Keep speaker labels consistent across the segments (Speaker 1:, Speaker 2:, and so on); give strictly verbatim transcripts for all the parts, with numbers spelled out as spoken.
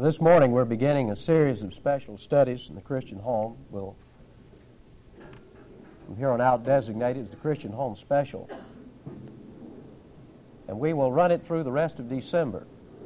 Speaker 1: This morning we're beginning a series of special studies in the Christian home. We'll, from here on out, designate it as the Christian Home Special. And we will run it through the rest of December.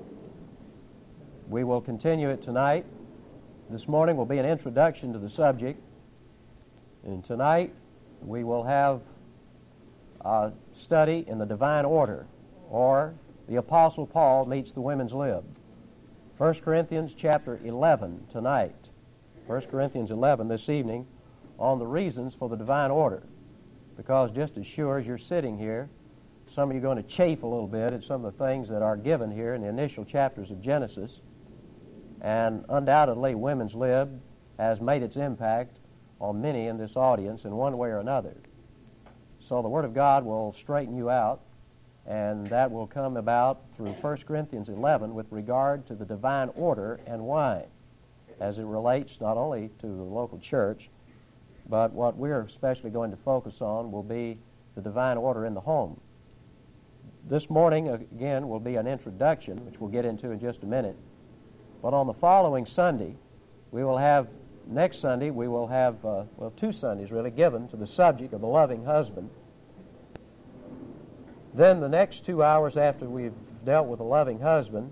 Speaker 1: We will continue it tonight. This morning will be an introduction to the subject. And tonight we will have a study in the divine order, or the Apostle Paul meets the women's lib. First Corinthians chapter eleven tonight. First Corinthians eleven this evening on the reasons for the divine order. Because just as sure as you're sitting here, some of you are going to chafe a little bit at some of the things that are given here in the initial chapters of Genesis. And undoubtedly, women's lib has made its impact on many in this audience in one way or another. So the Word of God will straighten you out, and that will come about through First Corinthians eleven with regard to the divine order and why, as it relates not only to the local church, but what we're especially going to focus on will be the divine order in the home. This morning, again, will be an introduction, which we'll get into in just a minute. But on the following Sunday, we will have, next Sunday, we will have, uh, well, two Sundays really, given to the subject of the loving husband. Then the next two hours after we've dealt with the loving husband,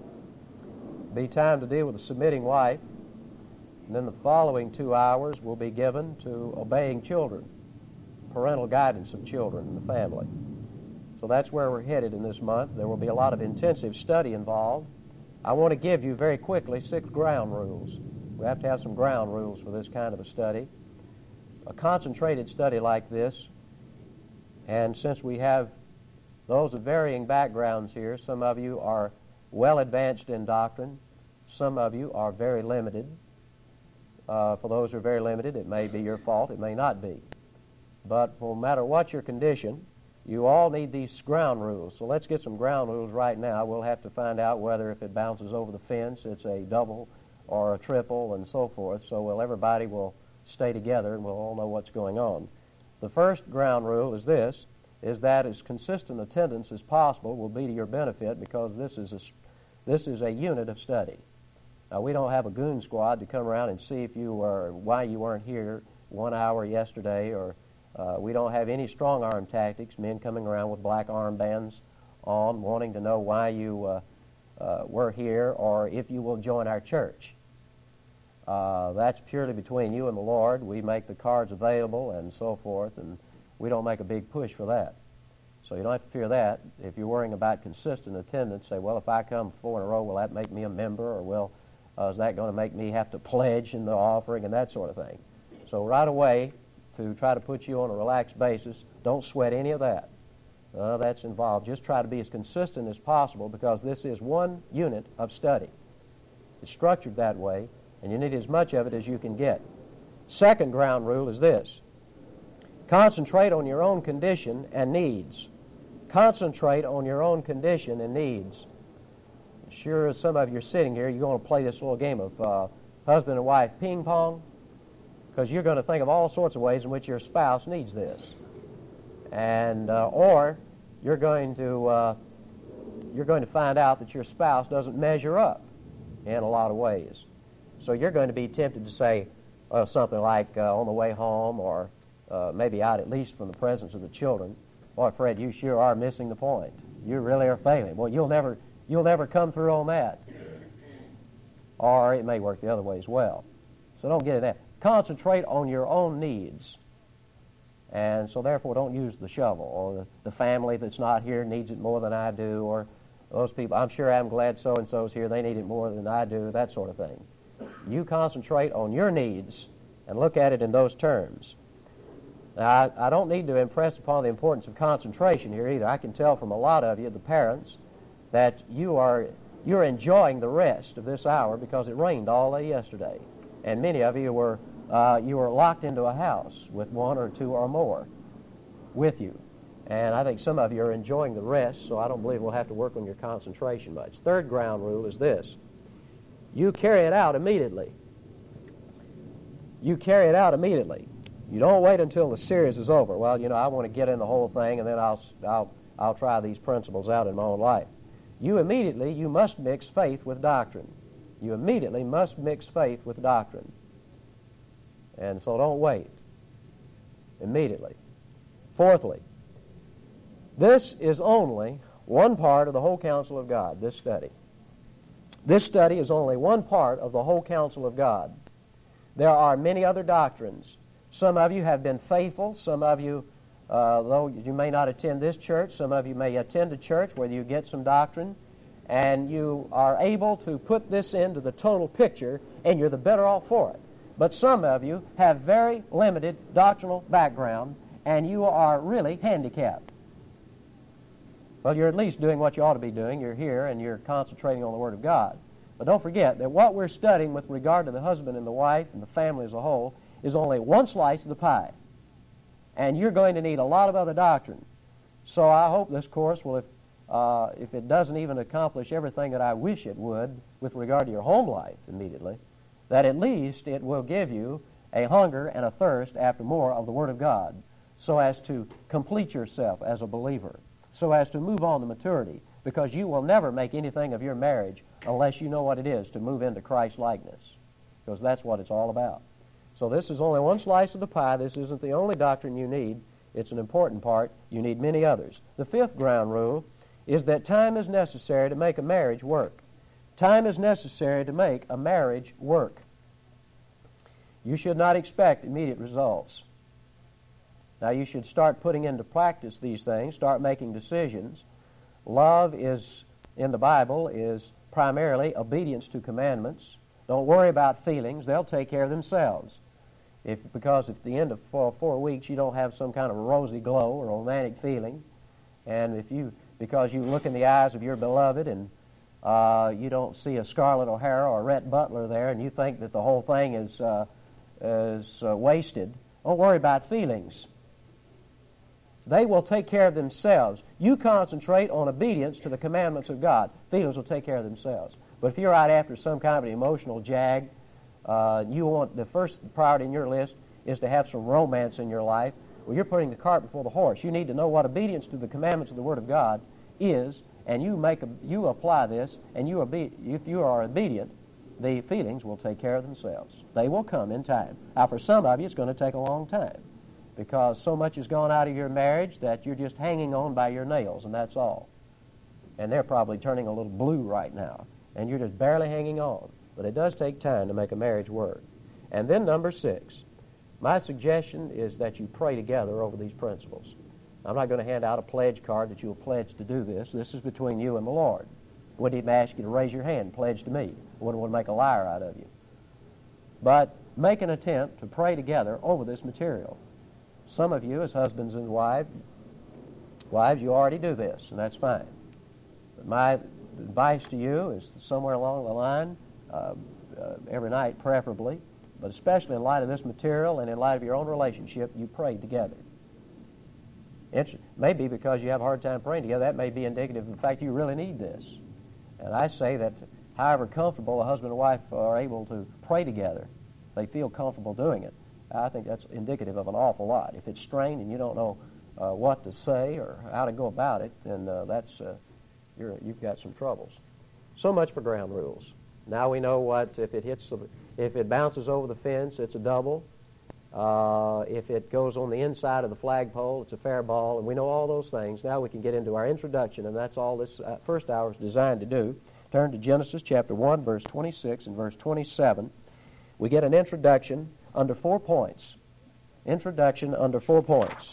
Speaker 1: be time to deal with the submitting wife. And then the following two hours will be given to obeying children, parental guidance of children in the family. So that's where we're headed in this month. There will be a lot of intensive study involved. I want to give you very quickly six ground rules. We have to have some ground rules for this kind of a study. A concentrated study like this, and since we have those of varying backgrounds here, some of you are well advanced in doctrine, some of you are very limited. Uh, for those who are very limited, it may be your fault, it may not be. But no matter what your condition, you all need these ground rules. So let's get some ground rules right now. We'll have to find out whether if it bounces over the fence, it's a double or a triple and so forth. So well, everybody will stay together and we'll all know what's going on. The first ground rule is this, is that as consistent attendance as possible will be to your benefit, because this is a, this is a unit of study. Now, we don't have a goon squad to come around and see if you were, why you weren't here one hour yesterday, or uh, we don't have any strong arm tactics, men coming around with black armbands on, wanting to know why you uh, uh, were here or if you will join our church. Uh, that's purely between you and the Lord. We make the cards available and so forth, and we don't make a big push for that. So you don't have to fear that. If you're worrying about consistent attendance, say, well, if I come four in a row, will that make me a member, or will uh, is that going to make me have to pledge in the offering and that sort of thing? So right away, to try to put you on a relaxed basis, don't sweat any of that. Uh, that's involved. Just try to be as consistent as possible, because this is one unit of study. It's structured that way, and you need as much of it as you can get. Second ground rule is this. Concentrate on your own condition and needs. Concentrate on your own condition and needs. Sure as some of you are sitting here, you're going to play this little game of uh, husband and wife ping pong, because you're going to think of all sorts of ways in which your spouse needs this. And uh, or you're going to uh, you're going to find out that your spouse doesn't measure up in a lot of ways. So you're going to be tempted to say uh, something like uh, on the way home, or Uh, maybe out at least from the presence of the children, boy, Fred, you sure are missing the point. You really are failing. Well, you'll never, you'll never come through on that. Or it may work the other way as well. So don't get in that. Concentrate on your own needs. And so therefore don't use the shovel. Or the, the family that's not here needs it more than I do. Or those people, I'm sure I'm glad so-and-so's here, they need it more than I do, that sort of thing. You concentrate on your needs and look at it in those terms. Now, I, I don't need to impress upon the importance of concentration here either. I can tell from a lot of you, the parents, that you are you're enjoying the rest of this hour because it rained all day yesterday, and many of you were uh, you were locked into a house with one or two or more with you, and I think some of you are enjoying the rest. So I don't believe we'll have to work on your concentration much. Third ground rule is this: you carry it out immediately. You carry it out immediately. You don't wait until the series is over. Well, you know, I want to get in the whole thing, and then I'll, I'll, I'll try these principles out in my own life. You immediately, you must mix faith with doctrine. You immediately must mix faith with doctrine. And so don't wait. Immediately. Fourthly, this is only one part of the whole counsel of God, this study. This study is only one part of the whole counsel of God. There are many other doctrines. Some of you have been faithful. Some of you, uh, though you may not attend this church, some of you may attend a church where you get some doctrine, and you are able to put this into the total picture, and you're the better off for it. But some of you have very limited doctrinal background, and you are really handicapped. Well, you're at least doing what you ought to be doing. You're here, and you're concentrating on the Word of God. But don't forget that what we're studying with regard to the husband and the wife and the family as a whole is only one slice of the pie. And you're going to need a lot of other doctrine. So I hope this course will, if, uh, if it doesn't even accomplish everything that I wish it would with regard to your home life immediately, that at least it will give you a hunger and a thirst after more of the Word of God, so as to complete yourself as a believer, so as to move on to maturity, because you will never make anything of your marriage unless you know what it is to move into Christ-likeness, because that's what it's all about. So this is only one slice of the pie. This isn't the only doctrine you need. It's an important part. You need many others. The fifth ground rule is that time is necessary to make a marriage work. Time is necessary to make a marriage work. You should not expect immediate results. Now, you should start putting into practice these things, start making decisions. Love is, in the Bible, is primarily obedience to commandments. Don't worry about feelings. They'll take care of themselves. If Because at the end of four, four weeks you don't have some kind of a rosy glow or romantic feeling, and if you, because you look in the eyes of your beloved and uh, you don't see a Scarlett O'Hara or a Rhett Butler there, and you think that the whole thing is, uh, is uh, wasted, don't worry about feelings. They will take care of themselves. You concentrate on obedience to the commandments of God. Feelings will take care of themselves. But if you're out after some kind of an emotional jag, uh, you want the first priority in your list is to have some romance in your life. Well, you're putting the cart before the horse. You need to know what obedience to the commandments of the Word of God is, and you make a, you apply this, and you obe- if you are obedient, the feelings will take care of themselves. They will come in time. Now, for some of you, it's going to take a long time, because so much has gone out of your marriage that you're just hanging on by your nails, and that's all. And they're probably turning a little blue right now, and you're just barely hanging on. But it does take time to make a marriage work. And then number six, my suggestion is that you pray together over these principles. I'm not going to hand out a pledge card that you'll pledge to do this. This is between you and the Lord. I wouldn't even ask you to raise your hand and pledge to me. I wouldn't want to make a liar out of you. But make an attempt to pray together over this material. Some of you, as husbands and wives, wives, you already do this, and that's fine. But my advice to you is somewhere along the line, uh, uh, every night preferably, but especially in light of this material and in light of your own relationship, you pray together. It may be because you have a hard time praying together. That may be indicative of the fact you really need this. And I say that however comfortable a husband and wife are able to pray together, they feel comfortable doing it, I think that's indicative of an awful lot. If it's strained and you don't know uh, what to say or how to go about it, then uh, that's uh, you're, you've got some troubles. So much for ground rules. Now we know what, if it hits, the, if it bounces over the fence, it's a double. Uh, if it goes on the inside of the flagpole, it's a fair ball, and we know all those things. Now we can get into our introduction, and that's all this uh, first hour is designed to do. Turn to Genesis chapter one, verse twenty-six and verse twenty-seven. We get an introduction under four points. Introduction under four points.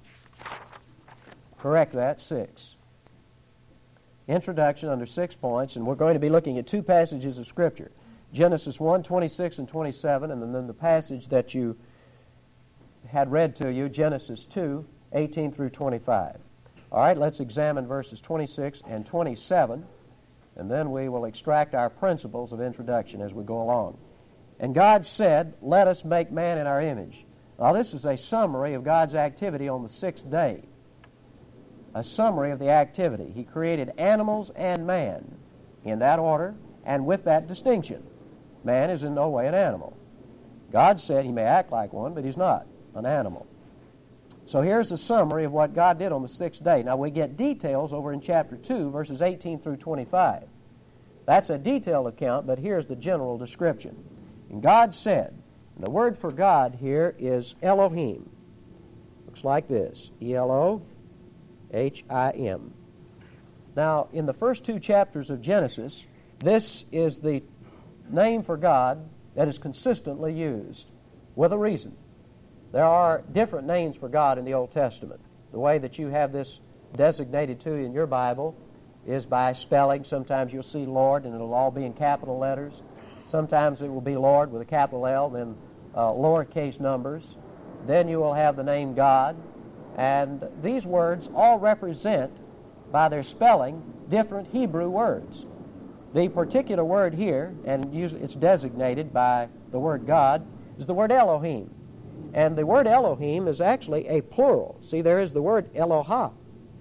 Speaker 1: Correct that, six. Introduction under six points, and we're going to be looking at two passages of Scripture. Genesis one, twenty-six and twenty-seven, and then the passage that you had read to you, Genesis two, eighteen through twenty-five. All right, let's examine verses twenty-six and twenty-seven, and then we will extract our principles of introduction as we go along. And God said, "Let us make man in our image." Now, this is a summary of God's activity on the sixth day. A summary of the activity. He created animals and man in that order and with that distinction. Man is in no way an animal. God said he may act like one, but he's not an animal. So here's a summary of what God did on the sixth day. Now we get details over in chapter two, verses eighteen through twenty-five. That's a detailed account, but here's the general description. And God said, and the word for God here is Elohim. Looks like this, E L O H I M. Now, in the first two chapters of Genesis, this is the name for God that is consistently used, with a reason. There are different names for God in the Old Testament. The way that you have this designated to you in your Bible is by spelling. Sometimes you'll see Lord, and it'll all be in capital letters. Sometimes it will be Lord with a capital L, then uh, lowercase numbers. Then you will have the name God. And these words all represent, by their spelling, different Hebrew words. The particular word here, and usually it's designated by the word God, is the word Elohim. And the word Elohim is actually a plural. See, there is the word Elohah,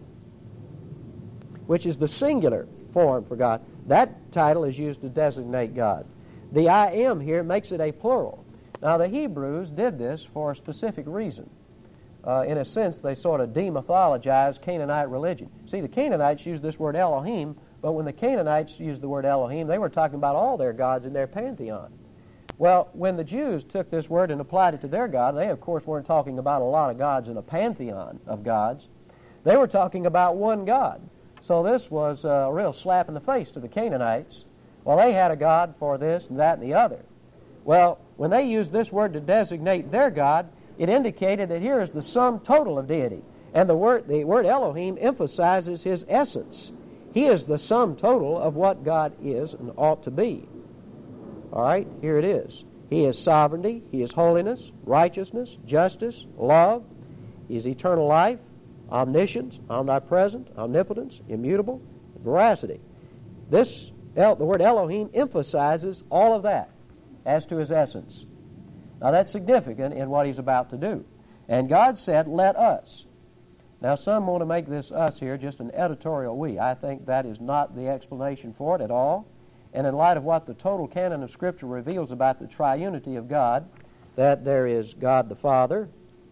Speaker 1: which is the singular form for God. That title is used to designate God. The I am here makes it a plural. Now, the Hebrews did this for a specific reason. Uh, in a sense, they sort of demythologized Canaanite religion. See, the Canaanites used this word Elohim, but when the Canaanites used the word Elohim, they were talking about all their gods in their pantheon. Well, when the Jews took this word and applied it to their God, they, of course, weren't talking about a lot of gods in a pantheon of gods. They were talking about one God. So this was a real slap in the face to the Canaanites. Well, they had a God for this and that and the other. Well, when they used this word to designate their God, it indicated that here is the sum total of deity. And the word, the word Elohim emphasizes his essence. He is the sum total of what God is and ought to be. All right, here it is. He is sovereignty, he is holiness, righteousness, justice, love. He is eternal life, omniscience, omnipresent, omnipotence, immutable, veracity. This, the word Elohim emphasizes all of that as to his essence. Now that's significant in what he's about to do. And God said, let us. Now some want to make this us here just an editorial we. I think that is not the explanation for it at all. And in light of what the total canon of Scripture reveals about the triunity of God, that there is God the Father,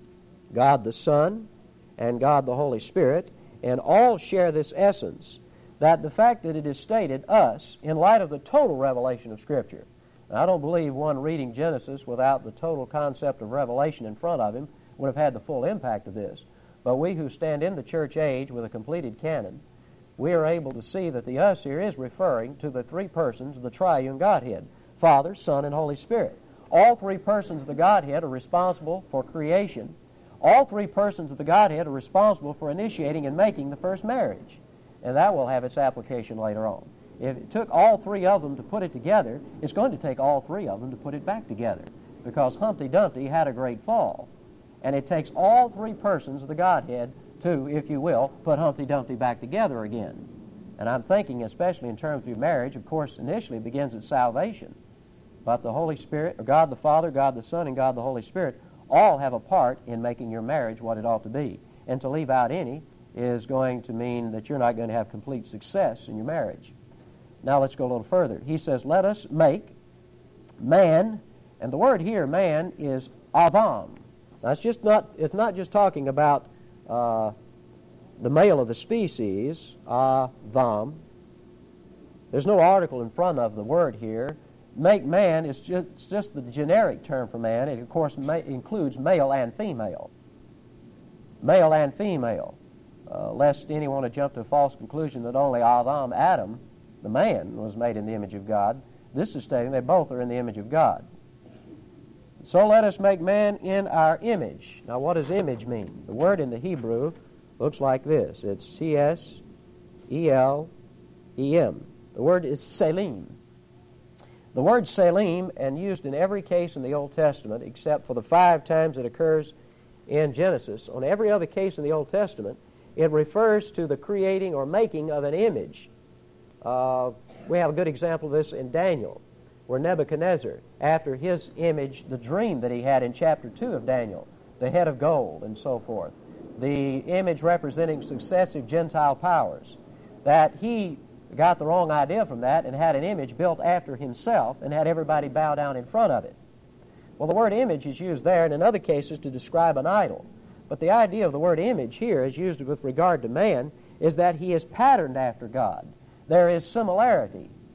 Speaker 1: God the Son, and God the Holy Spirit, and all share this essence, that the fact that it is stated us in light of the total revelation of Scripture. Now, I don't believe one reading Genesis without the total concept of revelation in front of him would have had the full impact of this. But we who stand in the church age with a completed canon, we are able to see that the us here is referring to the three persons of the triune Godhead, Father, Son, and Holy Spirit. All three persons of the Godhead are responsible for creation. All three persons of the Godhead are responsible for initiating and making the first marriage. And that will have its application later on. If it took all three of them to put it together, it's going to take all three of them to put it back together, because Humpty Dumpty had a great fall. And it takes all three persons of the Godhead to, if you will, put Humpty Dumpty back together again. And I'm thinking, especially in terms of your marriage, of course, initially it begins at salvation. But the Holy Spirit, or God the Father, God the Son, and God the Holy Spirit all have a part in making your marriage what it ought to be. And to leave out any is going to mean that you're not going to have complete success in your marriage. Now let's go a little further. He says, let us make man, and the word here, man, is Avam. Now it's just not, it's not just talking about uh, the male of the species, Avam. There's no article in front of the word here. Make man is just, it's just the generic term for man. It, of course, ma- includes male and female. Male and female. Uh, lest anyone to jump to a false conclusion that only Adam, Adam, the man, was made in the image of God. This is stating they both are in the image of God. So let us make man in our image. Now what does image mean? The word in the Hebrew looks like this. It's C S E L E M. The word is Selim. The word Selim, and used in every case in the Old Testament, except for the five times it occurs in Genesis, on every other case in the Old Testament, it refers to the creating or making of an image. Uh, we have a good example of this in Daniel, where Nebuchadnezzar, after his image, the dream that he had in chapter two of Daniel, the head of gold and so forth, the image representing successive Gentile powers, that he got the wrong idea from that and had an image built after himself and had everybody bow down in front of it. Well, the word image is used there and in other cases to describe an idol. But the idea of the word image here, as used with regard to man, is that he is patterned after God. There is similarity.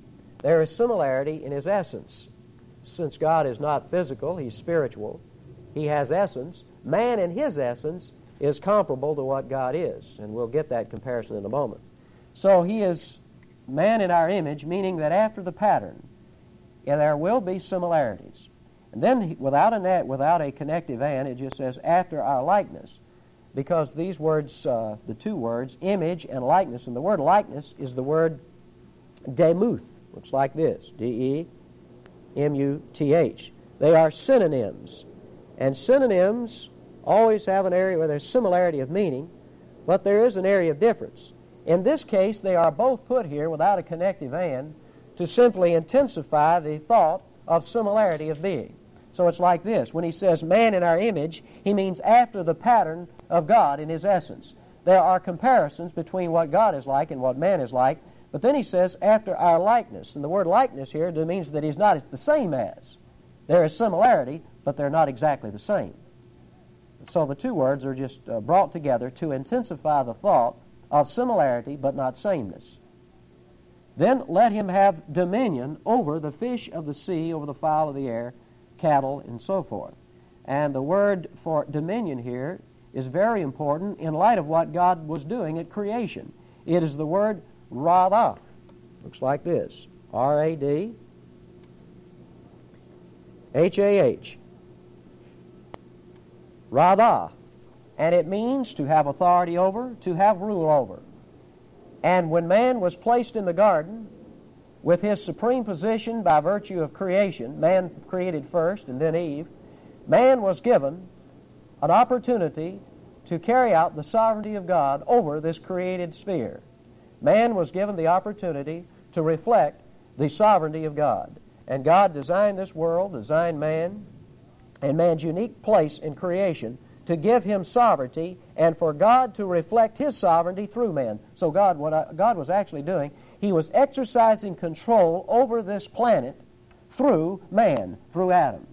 Speaker 1: there is similarity in his essence. Since God is not physical, he's spiritual, he has essence. Man in his essence is comparable to what God is, and we'll get that comparison in a moment. So he is man in our image, meaning that after the pattern, yeah, there will be similarities. And then without a net, without a connective and, it just says after our likeness, because these words, uh, the two words, image and likeness, and the word likeness is the word demuth. Looks like this, D E M U T H. They are synonyms. And synonyms always have an area where there's similarity of meaning, but there is an area of difference. In this case, they are both put here without a connective and to simply intensify the thought of similarity of being. So it's like this. When he says man in our image, he means after the pattern of God in his essence. There are comparisons between what God is like and what man is like, but then he says after our likeness. And the word likeness here means that he's not the same as. There is similarity, but they're not exactly the same. So the two words are just uh, brought together to intensify the thought of similarity but not sameness. Then let him have dominion over the fish of the sea, over the fowl of the air, cattle, and so forth. And the word for dominion here is very important in light of what God was doing at creation. It is the word radah. Looks like this. R A D H A H. Radah. And it means to have authority over, to have rule over. And when man was placed in the garden, with his supreme position by virtue of creation, man created first and then Eve, man was given an opportunity to carry out the sovereignty of God over this created sphere. Man was given the opportunity to reflect the sovereignty of God. And God designed this world, designed man, and man's unique place in creation to give him sovereignty and for God to reflect his sovereignty through man. So God, what I, God was actually doing, he was exercising control over this planet through man, through Adam.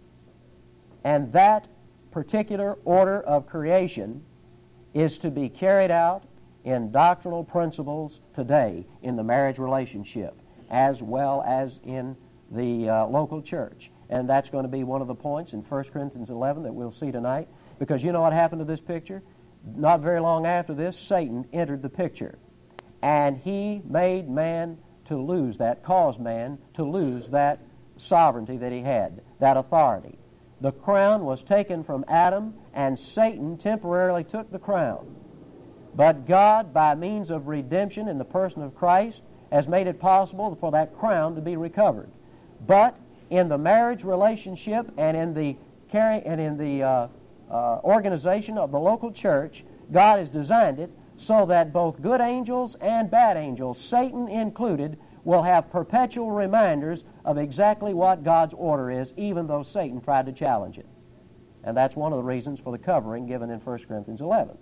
Speaker 1: And that particular order of creation is to be carried out in doctrinal principles today in the marriage relationship as well as in the uh, local church. And that's going to be one of the points in First Corinthians eleven that we'll see tonight. Because you know what happened to this picture? Not very long after this, Satan entered the picture. And he made man to lose that, caused man to lose that sovereignty that he had, that authority. The crown was taken from Adam, and Satan temporarily took the crown. But God, by means of redemption in the person of Christ, has made it possible for that crown to be recovered. But in the marriage relationship and in the carry and in the uh, uh, organization of the local church, God has designed it so that both good angels and bad angels, Satan included, will have perpetual reminders of exactly what God's order is, even though Satan tried to challenge it. And that's one of the reasons for the covering given in First Corinthians eleven.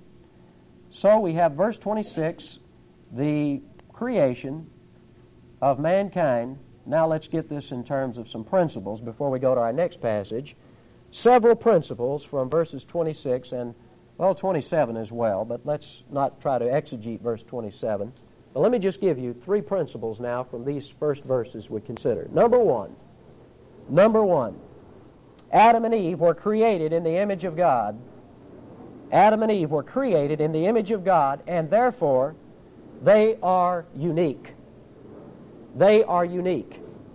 Speaker 1: So we have verse twenty-six, the creation of mankind. Now let's get this in terms of some principles before we go to our next passage. Several principles from verses twenty-six and, well, twenty-seven as well, but let's not try to exegete verse twenty-seven. But let me just give you three principles now from these first verses we consider. Number one, number one, Adam and Eve were created in the image of God. Adam and Eve were created in the image of God, and therefore they are unique. They are unique.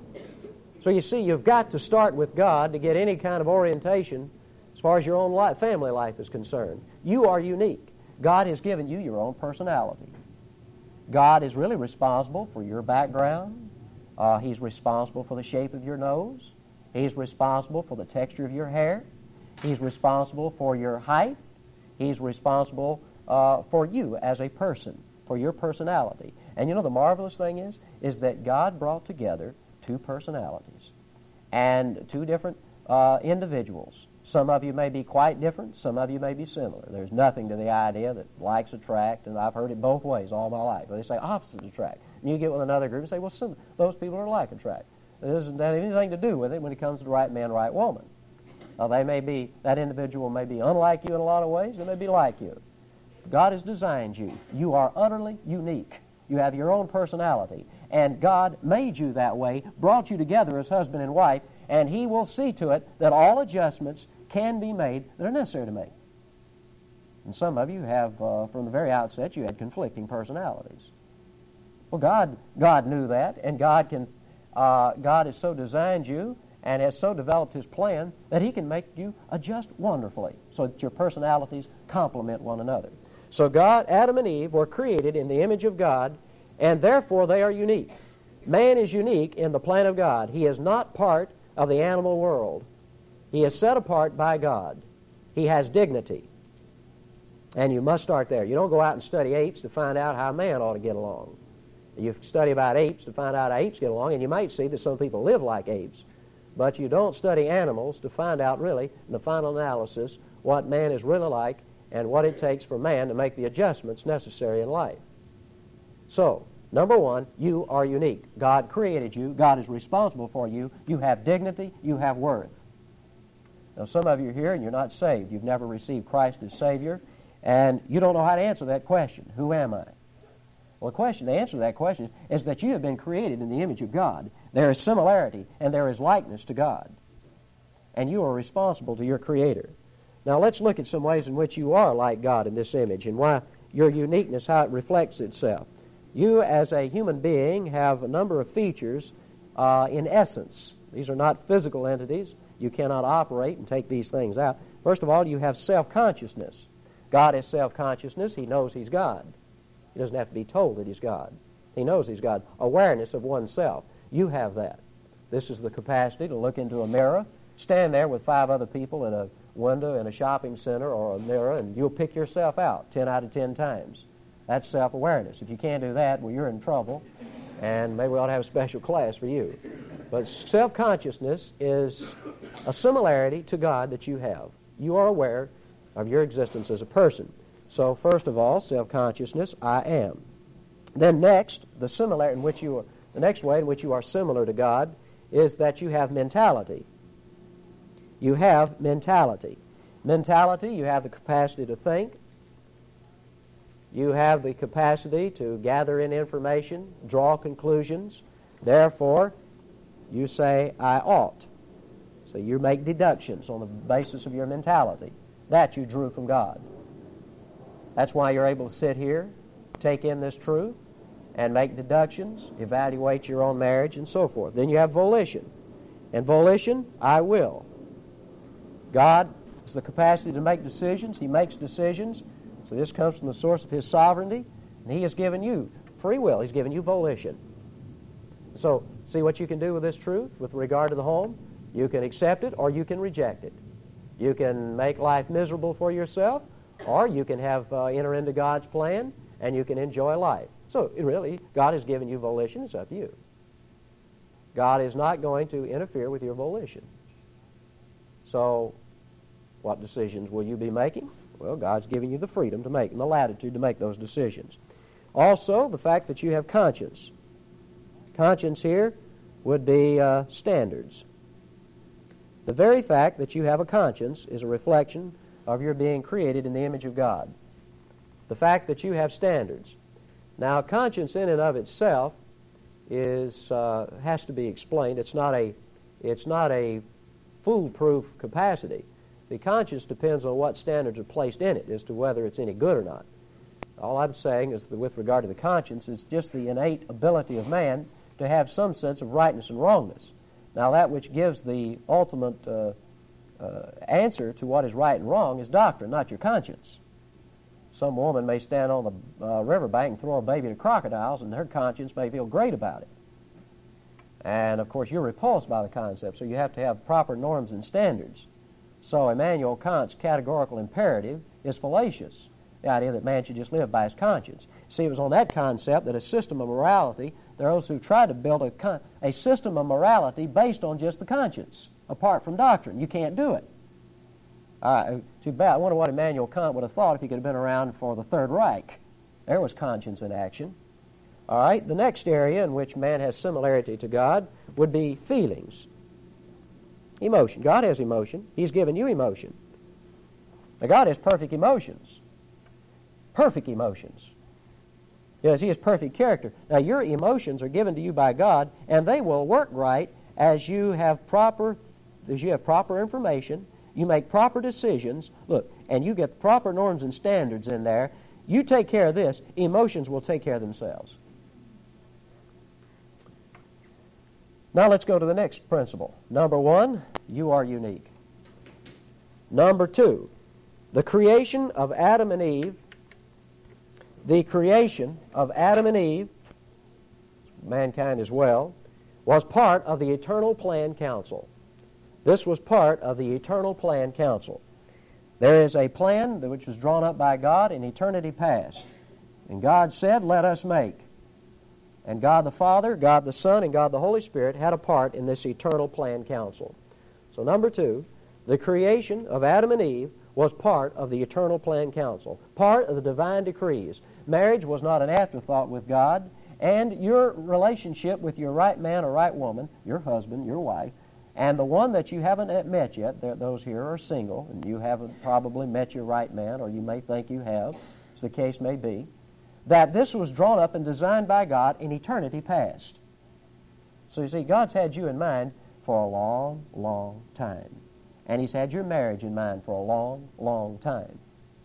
Speaker 1: So you see, you've got to start with God to get any kind of orientation as far as your own life, family life is concerned. You are unique. God has given you your own personality. God is really responsible for your background. Uh, he's responsible for the shape of your nose. He's responsible for the texture of your hair. He's responsible for your height. He's responsible uh, for you as a person, for your personality. And you know the marvelous thing is, is that God brought together two personalities and two different uh, individuals. Some of you may be quite different. Some of you may be similar. There's nothing to the idea that likes attract, and I've heard it both ways all my life. They say opposites attract. And you get with another group and say, well, some, those people are like attract. It doesn't have anything to do with it when it comes to the right man, right woman. Now, they may be, that individual may be unlike you in a lot of ways. They may be like you. God has designed you. You are utterly unique. You have your own personality. and God made you that way, brought you together as husband and wife, and He will see to it that all adjustments can be made that are necessary to make. And some of you have, uh, from the very outset, you had conflicting personalities. Well, God, God knew that, and God can, uh, God has so designed you and has so developed His plan that He can make you adjust wonderfully so that your personalities complement one another. So God, Adam and Eve were created in the image of God, and therefore they are unique. Man is unique in the plan of God. He is not part of the animal world. He is set apart by God. He has dignity. And you must start there. You don't go out and study apes to find out how man ought to get along. You study about apes to find out how apes get along, and you might see that some people live like apes. But you don't study animals to find out really, in the final analysis, what man is really like and what it takes for man to make the adjustments necessary in life. So, number one, you are unique. God created you. God is responsible for you. You have dignity. You have worth. Now, some of you are here and you're not saved. You've never received Christ as Savior, and you don't know how to answer that question. Who am I? Well, the question, the answer to that question is that you have been created in the image of God. There is similarity and there is likeness to God. And you are responsible to your Creator. Now, let's look at some ways in which you are like God in this image and why your uniqueness, how it reflects itself. You, as a human being, have a number of features uh, in essence. These are not physical entities. You cannot operate and take these things out. First of all, you have self-consciousness. God has self-consciousness. He knows He's God. He doesn't have to be told that He's God. He knows He's God. Awareness of oneself. You have that. This is the capacity to look into a mirror, stand there with five other people in a window in a shopping center or a mirror, and you'll pick yourself out ten out of ten times. That's self-awareness. If you can't do that, well, you're in trouble, and maybe we ought to have a special class for you. But self-consciousness is a similarity to God that you have. You are aware of your existence as a person. So, first of all, self-consciousness, I am. Then next, the similar in which you are, the next way in which you are similar to God is that you have mentality. You have mentality. Mentality, you have the capacity to think. You have the capacity to gather in information, draw conclusions. Therefore, you say, I ought. So you make deductions on the basis of your mentality. That you drew from God. That's why you're able to sit here, take in this truth, and make deductions, evaluate your own marriage, and so forth. Then you have volition. And volition, I will. God has the capacity to make decisions. He makes decisions. So this comes from the source of His sovereignty, and He has given you free will. He's given you volition. So, see what you can do with this truth with regard to the home? You can accept it or you can reject it. You can make life miserable for yourself, or you can have uh, enter into God's plan and you can enjoy life. So, it really, God has given you volition. It's up to you. God is not going to interfere with your volition. So, what decisions will you be making? Well, God's giving you the freedom to make and the latitude to make those decisions. Also, the fact that you have conscience. Conscience here would be uh, standards. The very fact that you have a conscience is a reflection of your being created in the image of God. The fact that you have standards. Now, conscience in and of itself is uh, has to be explained. It's not a it's not a foolproof capacity. The conscience depends on what standards are placed in it as to whether it's any good or not. All I'm saying is that with regard to the conscience is just the innate ability of man to have some sense of rightness and wrongness. Now, that which gives the ultimate uh, uh, answer to what is right and wrong is doctrine, not your conscience. Some woman may stand on the uh, riverbank and throw a baby to crocodiles, and her conscience may feel great about it. And, of course, you're repulsed by the concept, so you have to have proper norms and standards. So Immanuel Kant's categorical imperative is fallacious, the idea that man should just live by his conscience. See, it was on that concept that a system of morality, there are those who try to build a, con- a system of morality based on just the conscience, apart from doctrine. You can't do it. Uh, too bad. I wonder what Immanuel Kant would have thought if he could have been around for the Third Reich. There was conscience in action. All right, the next area in which man has similarity to God would be feelings. Emotion. God has emotion. He's given you emotion. Now, God has perfect emotions. Perfect emotions. Yes, He is perfect character. Now, your emotions are given to you by God, and they will work right as you have proper, as you have proper information, you make proper decisions, look, and you get proper norms and standards in there. You take care of this, emotions will take care of themselves. Now let's go to the next principle. Number one, you are unique. Number two, the creation of Adam and Eve, the creation of Adam and Eve, mankind as well, was part of the eternal plan counsel. This was part of the eternal plan counsel. There is a plan which was drawn up by God in eternity past. And God said, let us make. And God the Father, God the Son, and God the Holy Spirit had a part in this eternal plan counsel. So number two, the creation of Adam and Eve was part of the eternal plan counsel, part of the divine decrees. Marriage was not an afterthought with God, and your relationship with your right man or right woman, your husband, your wife, and the one that you haven't met yet, those here are single, and you haven't probably met your right man, or you may think you have, as the case may be, that this was drawn up and designed by God in eternity past. So you see, God's had you in mind for a long, long time. And He's had your marriage in mind for a long, long time.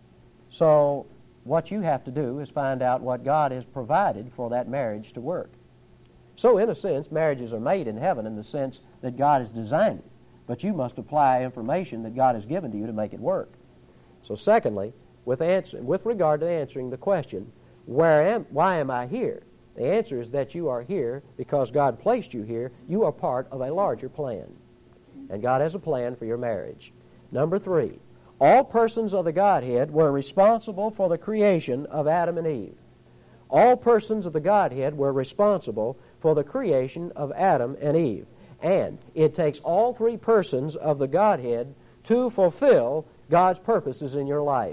Speaker 1: So what you have to do is find out what God has provided for that marriage to work. So in a sense, marriages are made in heaven in the sense that God has designed it. But you must apply information that God has given to you to make it work. So secondly, with, answer, with regard to answering the question, where am, why am I here? The answer is that you are here because God placed you here. You are part of a larger plan. And God has a plan for your marriage. Number three, all persons of the Godhead were responsible for the creation of Adam and Eve. All persons of the Godhead were responsible for the creation of Adam and Eve. And it takes all three persons of the Godhead to fulfill God's purposes in your life.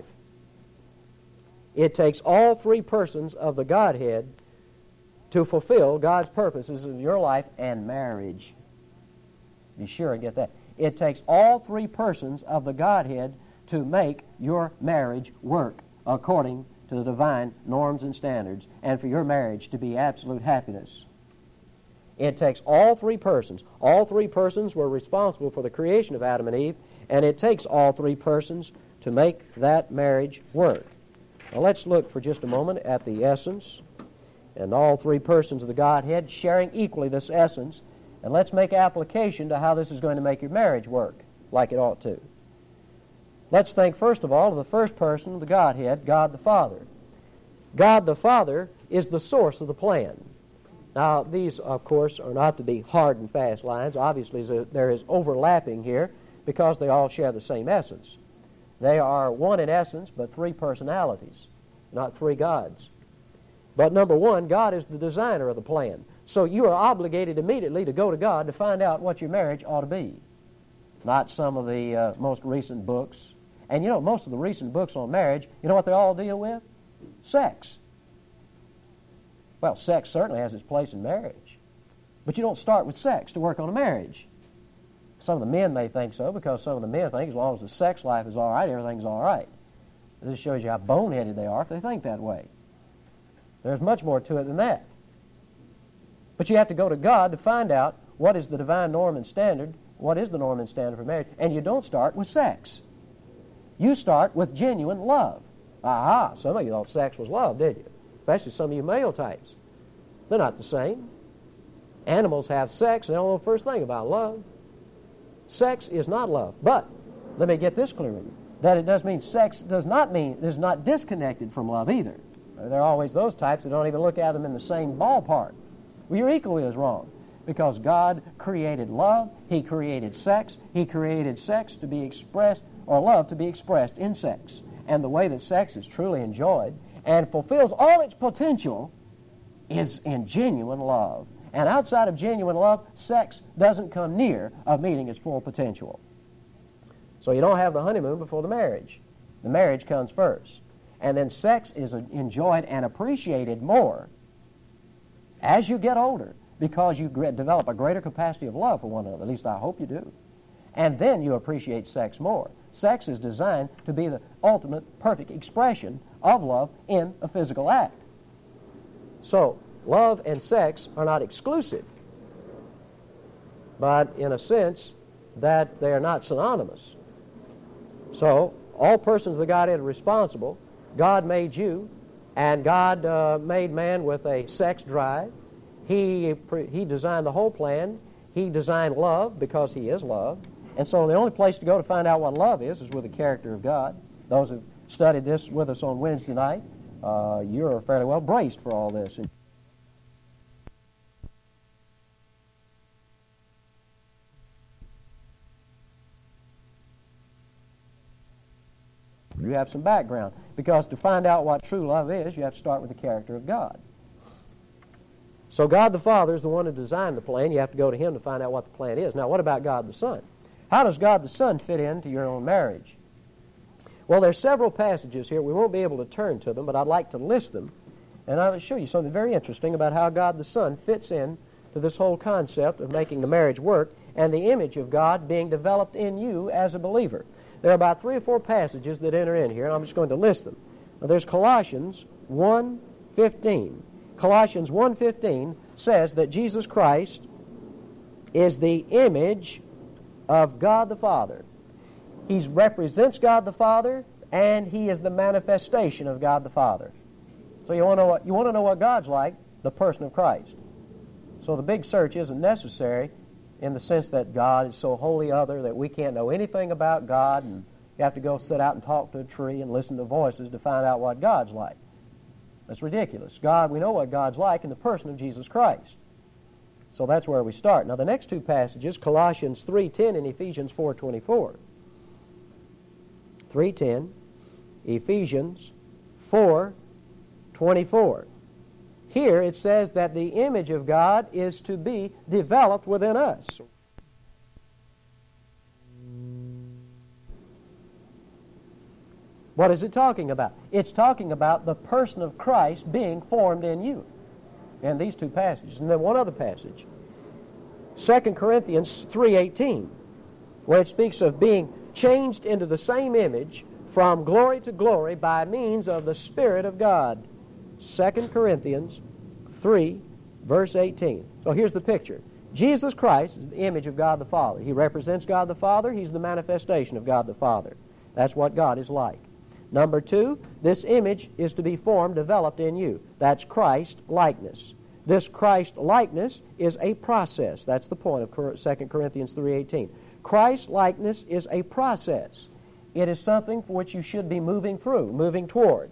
Speaker 1: It takes all three persons of the Godhead to fulfill God's purposes in your life and marriage. Be sure and get that. It takes all three persons of the Godhead to make your marriage work according to the divine norms and standards, and for your marriage to be absolute happiness. It takes all three persons. All three persons were responsible for the creation of Adam and Eve, and it takes all three persons to make that marriage work. Now let's look for just a moment at the essence, and all three persons of the Godhead sharing equally this essence, and let's make application to how this is going to make your marriage work like it ought to. Let's think first of all of the first person of the Godhead, God the Father. God the Father is the source of the plan. Now, these, of course, are not to be hard and fast lines. Obviously, there is overlapping here because they all share the same essence. They are one in essence, but three personalities, not three gods. But number one, God is the designer of the plan. So you are obligated immediately to go to God to find out what your marriage ought to be, not some of the uh, most recent books. And you know, most of the recent books on marriage, you know what they all deal with? Sex. Well, sex certainly has its place in marriage. But you don't start with sex to work on a marriage. Some of the men may think so, because some of the men think as long as the sex life is all right, everything's all right. This shows you how boneheaded they are if they think that way. There's much more to it than that. But you have to go to God to find out what is the divine norm and standard, what is the norm and standard for marriage, and you don't start with sex. You start with genuine love. Aha, some of you thought sex was love, did you? Especially some of you male types. They're not the same. Animals have sex, and they don't know the first thing about love. Sex is not love. But, let me get this clear with you, that it does mean sex does not mean, is not disconnected from love either. There are always those types that don't even look at them in the same ballpark. Well, you're equally as wrong, because God created love, He created sex, He created sex to be expressed, or love to be expressed in sex. And the way that sex is truly enjoyed and fulfills all its potential is in genuine love. And outside of genuine love, sex doesn't come near of meeting its full potential. So you don't have the honeymoon before the marriage. The marriage comes first. And then sex is enjoyed and appreciated more as you get older, because you develop a greater capacity of love for one another. At least I hope you do. And then you appreciate sex more. Sex is designed to be the ultimate, perfect expression of love in a physical act. So, love and sex are not exclusive, but in a sense that they are not synonymous. So, all persons of the Godhead are responsible. God made you, and God uh, made man with a sex drive. He, he designed the whole plan. He designed love because He is love. And so the only place to go to find out what love is is with the character of God. Those who studied this with us on Wednesday night, uh, you're fairly well braced for all this. You have some background. Because to find out what true love is, you have to start with the character of God. So God the Father is the one who designed the plan. You have to go to Him to find out what the plan is. Now, what about God the Son? How does God the Son fit into your own marriage? Well, there's several passages here. We won't be able to turn to them, but I'd like to list them. And I'll show you something very interesting about how God the Son fits in to this whole concept of making the marriage work and the image of God being developed in you as a believer. There are about three or four passages that enter in here, and I'm just going to list them. Now, there's Colossians one fifteen. Colossians one fifteen says that Jesus Christ is the image of God the Father. He represents God the Father, and He is the manifestation of God the Father. So you want to know what, you want to know what God's like? The person of Christ. So the big search isn't necessary in the sense that God is so wholly other that we can't know anything about God, and you have to go sit out and talk to a tree and listen to voices to find out what God's like. That's ridiculous. God, we know what God's like in the person of Jesus Christ. So that's where we start. Now the next two passages, Colossians three ten and Ephesians four twenty-four. three ten, Ephesians four twenty-four. Here it says that the image of God is to be developed within us. What is it talking about? It's talking about the person of Christ being formed in you. In these two passages. And then one other passage. Second Corinthians three eighteen, where it speaks of being changed into the same image from glory to glory by means of the Spirit of God. Second Corinthians three, verse eighteen. So here's the picture. Jesus Christ is the image of God the Father. He represents God the Father. He's the manifestation of God the Father. That's what God is like. Number two, this image is to be formed, developed in you. That's Christ likeness. This Christ likeness is a process. That's the point of Second Corinthians three eighteen. Christ likeness is a process. It is something for which you should be moving through, moving toward.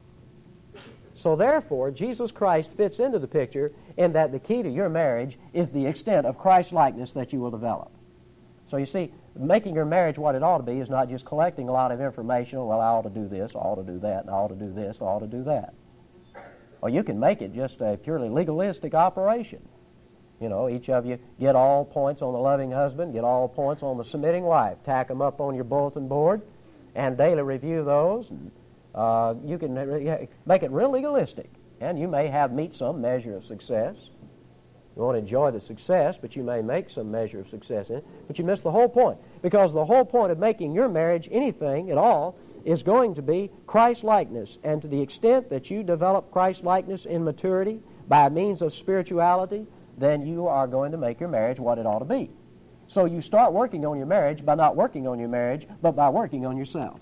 Speaker 1: So therefore, Jesus Christ fits into the picture in that the key to your marriage is the extent of Christ likeness that you will develop. So you see, making your marriage what it ought to be is not just collecting a lot of information. Well, I ought to do this, I ought to do that, and I ought to do this, I ought to do that. Or you can make it just a purely legalistic operation. You know, each of you get all points on the loving husband, get all points on the submitting wife, tack them up on your bulletin board, and daily review those. And, uh, you can make it real legalistic, and you may have meet some measure of success. You won't enjoy the success, but you may make some measure of success in it. But you miss the whole point, because the whole point of making your marriage anything at all is going to be Christ-likeness. And to the extent that you develop Christ-likeness in maturity by means of spirituality, then you are going to make your marriage what it ought to be. So you start working on your marriage by not working on your marriage, but by working on yourself.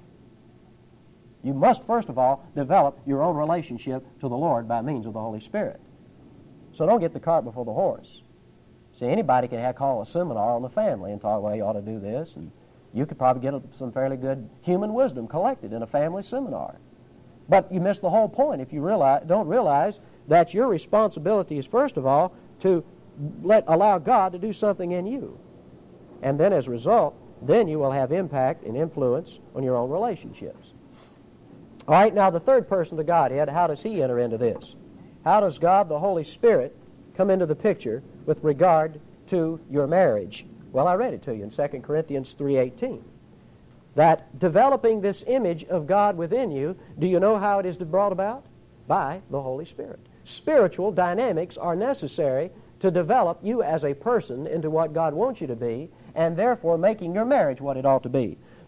Speaker 1: You must, first of all, develop your own relationship to the Lord by means of the Holy Spirit. So don't get the cart before the horse. See, anybody can have, call a seminar on the family and talk, well, you ought to do this, and you could probably get some fairly good human wisdom collected in a family seminar. But you miss the whole point if you realize, don't realize that your responsibility is, first of all, to let allow God to do something in you. And then as a result, then you will have impact and influence on your own relationships. All right, now the third person of the Godhead, how does he enter into this? How does God, the Holy Spirit, come into the picture with regard to your marriage? Well, I read it to you in Second Corinthians three eighteen. That developing this image of God within you, do you know how it is brought about? By the Holy Spirit. Spiritual dynamics are necessary to develop you as a person into what God wants you to be, and therefore making your marriage what it ought to be.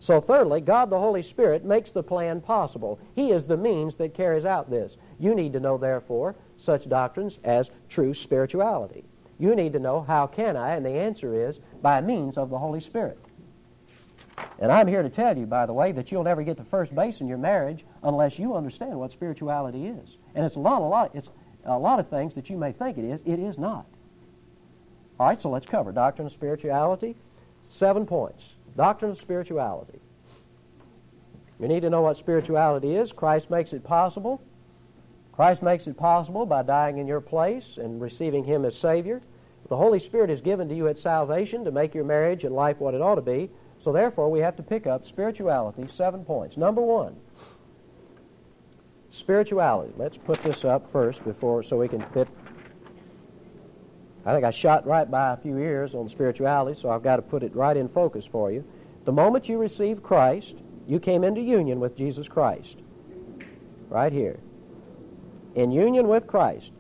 Speaker 1: So thirdly, God the Holy Spirit makes the plan possible. He is the means that carries out this. You need to know, therefore, such doctrines as true spirituality. You need to know, how can I? And the answer is, by means of the Holy Spirit. And I'm here to tell you, by the way, that you'll never get to first base in your marriage unless you understand what spirituality is. And it's a lot, a lot, it's a lot of things that you may think it is. It is not. All right, so let's cover doctrine of spirituality. Seven points. Doctrine of spirituality. You need to know what spirituality is. Christ makes it possible. Christ makes it possible by dying in your place and receiving Him as Savior. The Holy Spirit is given to you at salvation to make your marriage and life what it ought to be. So therefore, we have to pick up spirituality, seven points. Number one, spirituality. Let's put this up first before so we can fit. I think I shot right by a few ears on spirituality, so I've got to put it right in focus for you. The moment you received Christ, you came into union with Jesus Christ. Right here. In union with Christ.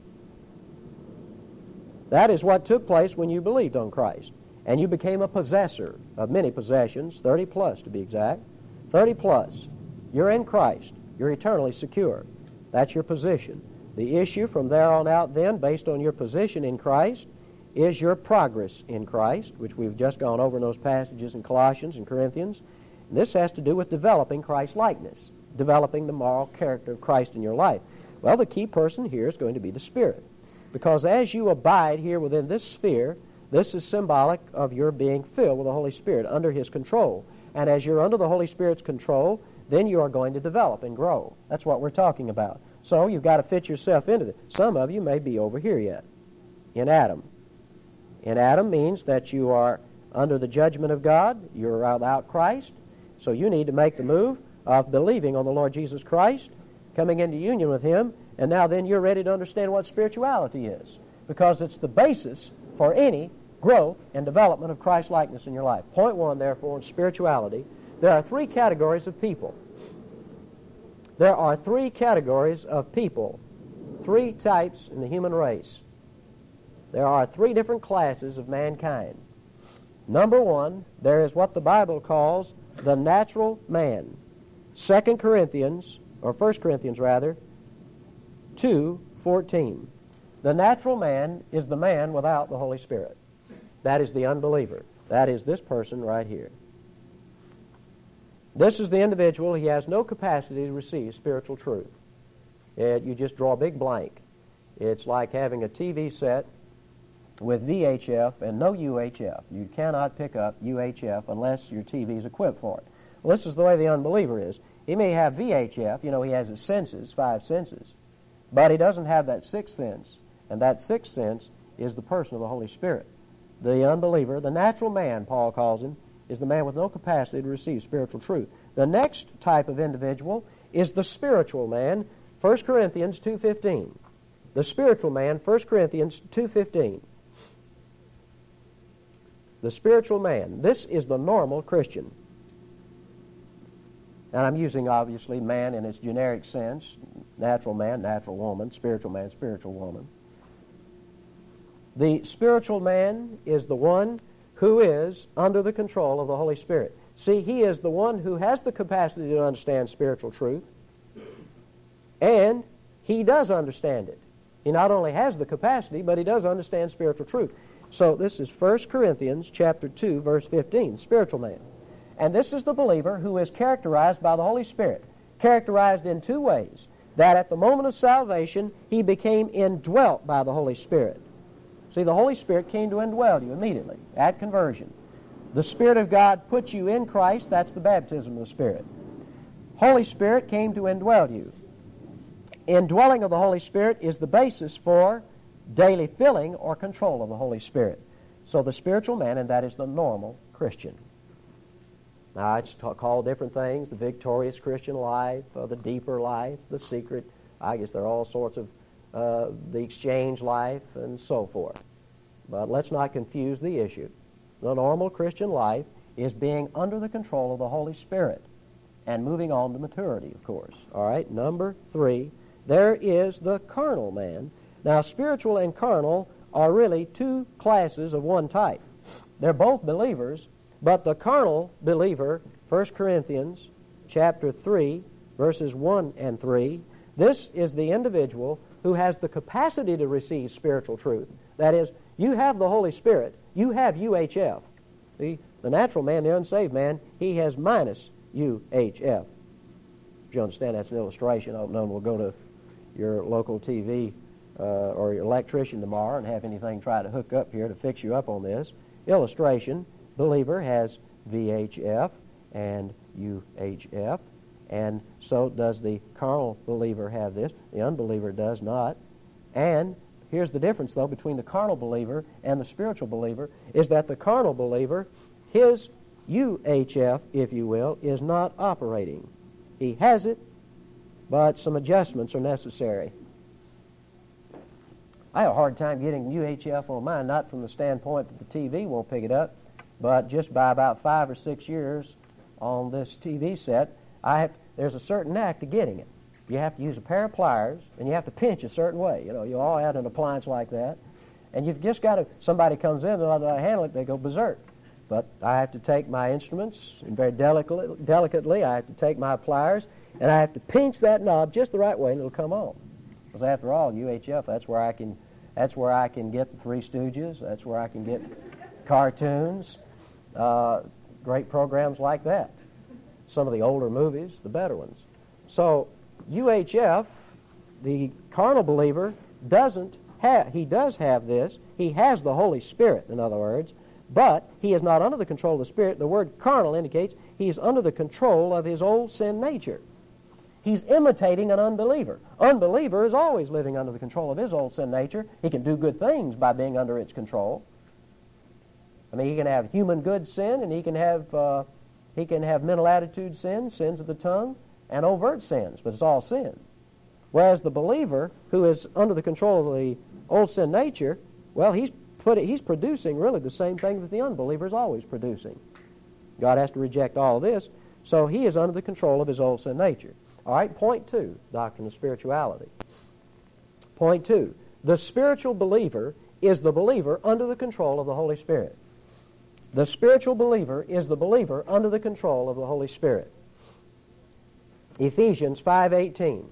Speaker 1: That is what took place when you believed on Christ. And you became a possessor of many possessions, thirty plus to be exact. thirty plus. You're in Christ. You're eternally secure. That's your position. The issue from there on out then, based on your position in Christ, is your progress in Christ, which we've just gone over in those passages in Colossians and Corinthians. And this has to do with developing Christ-likeness, developing the moral character of Christ in your life. Well, the key person here is going to be the Spirit. Because as you abide here within this sphere, this is symbolic of your being filled with the Holy Spirit, under His control. And as you're under the Holy Spirit's control, then you are going to develop and grow. That's what we're talking about. So you've got to fit yourself into it. Some of you may be over here yet, in Adam. In Adam means that you are under the judgment of God. You're without Christ. So you need to make the move of believing on the Lord Jesus Christ, coming into union with Him, and now then you're ready to understand what spirituality is, because it's the basis for any growth and development of Christ-likeness in your life. Point one, therefore, in spirituality, there are three categories of people. There are three categories of people, three types in the human race. There are three different classes of mankind. Number one, there is what the Bible calls the natural man. Second Corinthians, or First Corinthians rather, two fourteen. The natural man is the man without the Holy Spirit. That is the unbeliever. That is this person right here. This is the individual. He has no capacity to receive spiritual truth. It, you just draw a big blank. It's like having a T V set with V H F and no U H F. You cannot pick up U H F unless your T V is equipped for it. Well, this is the way the unbeliever is. He may have V H F, you know, he has his senses, five senses, but he doesn't have that sixth sense, and that sixth sense is the person of the Holy Spirit. The unbeliever, the natural man, Paul calls him, is the man with no capacity to receive spiritual truth. The next type of individual is the spiritual man, First Corinthians two fifteen. The spiritual man, First Corinthians two fifteen. The spiritual man. This is the normal Christian. And I'm using, obviously, man in its generic sense. Natural man, natural woman. Spiritual man, spiritual woman. The spiritual man is the one who is under the control of the Holy Spirit. See, he is the one who has the capacity to understand spiritual truth, and he does understand it. He not only has the capacity, but he does understand spiritual truth. So this is First Corinthians chapter two, verse fifteen, spiritual man. And this is the believer who is characterized by the Holy Spirit, characterized in two ways. That at the moment of salvation, he became indwelt by the Holy Spirit. See, the Holy Spirit came to indwell you immediately at conversion. The Spirit of God put you in Christ. That's the baptism of the Spirit. Holy Spirit came to indwell you. Indwelling of the Holy Spirit is the basis for daily filling or control of the Holy Spirit. So the spiritual man, and that is the normal Christian. Now, it's called different things, the victorious Christian life, uh, the deeper life, the secret. I guess there are all sorts of uh, the exchange life and so forth. But let's not confuse the issue. The normal Christian life is being under the control of the Holy Spirit and moving on to maturity, of course. All right, number three, there is the carnal man. Now, spiritual and carnal are really two classes of one type. They're both believers, but the carnal believer First Corinthians chapter three, verses one and three. This is the individual who has the capacity to receive spiritual truth. That is, you have the Holy Spirit. You have U H F. The, the natural man, the unsaved man, he has minus U H F. If you understand, that's an illustration. I don't know, we'll go to your local T V uh, or your electrician tomorrow and have anything try to hook up here to fix you up on this. Illustration, believer has V H F and U H F, and so does the carnal believer have this. The unbeliever does not. And here's the difference, though, between the carnal believer and the spiritual believer, is that the carnal believer, his U H F, if you will, is not operating. He has it, but some adjustments are necessary. I have a hard time getting U H F on mine, not from the standpoint that the T V won't pick it up, but just by about five or six years on this T V set, I have, there's a certain knack to getting it. You have to use a pair of pliers, and you have to pinch a certain way. You know, you all add an appliance like that, and you've just got to, somebody comes in and I handle it, they go berserk. But I have to take my instruments, and very delicately, delicately, I have to take my pliers, and I have to pinch that knob just the right way, and it'll come on. Because after all, U H F, that's where I can, that's where I can get the Three Stooges, that's where I can get cartoons, uh, great programs like that. Some of the older movies, the better ones. So U H F, the carnal believer doesn't have, he does have this. He has the Holy Spirit, in other words, but he is not under the control of the Spirit. The word carnal indicates he is under the control of his old sin nature. He's imitating an unbeliever. Unbeliever is always living under the control of his old sin nature. He can do good things by being under its control. I mean, he can have human good sin, and he can have uh, he can have mental attitude sins, sins of the tongue, and overt sins, but it's all sin. Whereas the believer, who is under the control of the old sin nature, well, he's put it, he's producing really the same thing that the unbeliever is always producing. God has to reject all of this, so he is under the control of his old sin nature. All right, point two, doctrine of spirituality. Point two, the spiritual believer is the believer under the control of the Holy Spirit. The spiritual believer is the believer under the control of the Holy Spirit. Ephesians five eighteen.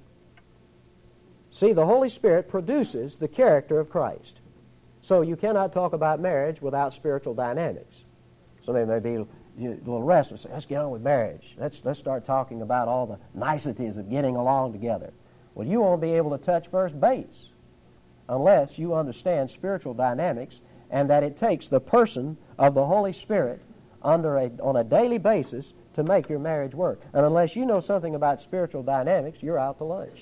Speaker 1: See, the Holy Spirit produces the character of Christ. So you cannot talk about marriage without spiritual dynamics. Somebody may be a little restless. Let's get on with marriage. Let's, let's start talking about all the niceties of getting along together. Well, you won't be able to touch first base unless you understand spiritual dynamics and that it takes the person of the Holy Spirit under a, on a daily basis to make your marriage work. And unless you know something about spiritual dynamics, you're out to lunch.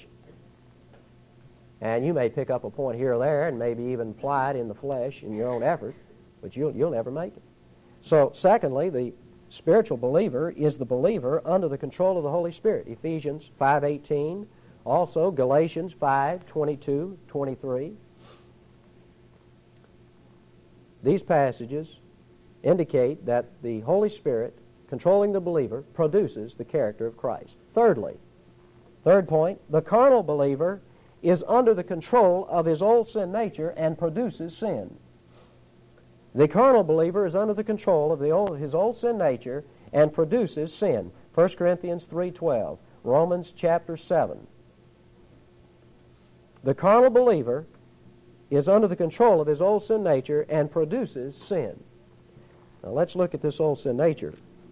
Speaker 1: And you may pick up a point here or there and maybe even apply it in the flesh in your own effort, but you'll, you'll never make it. So, secondly, the spiritual believer is the believer under the control of the Holy Spirit. Ephesians five eighteen, also Galatians five twenty-two, twenty-three. These passages indicate that the Holy Spirit, controlling the believer, produces the character of Christ. Thirdly, third point, the carnal believer is under the control of his old sin nature and produces sin. The carnal believer is under the control of the old, his old sin nature and produces sin. First Corinthians three twelve, Romans chapter seven. The carnal believer is under the control of his old sin nature and produces sin. Now let's look at this old sin nature.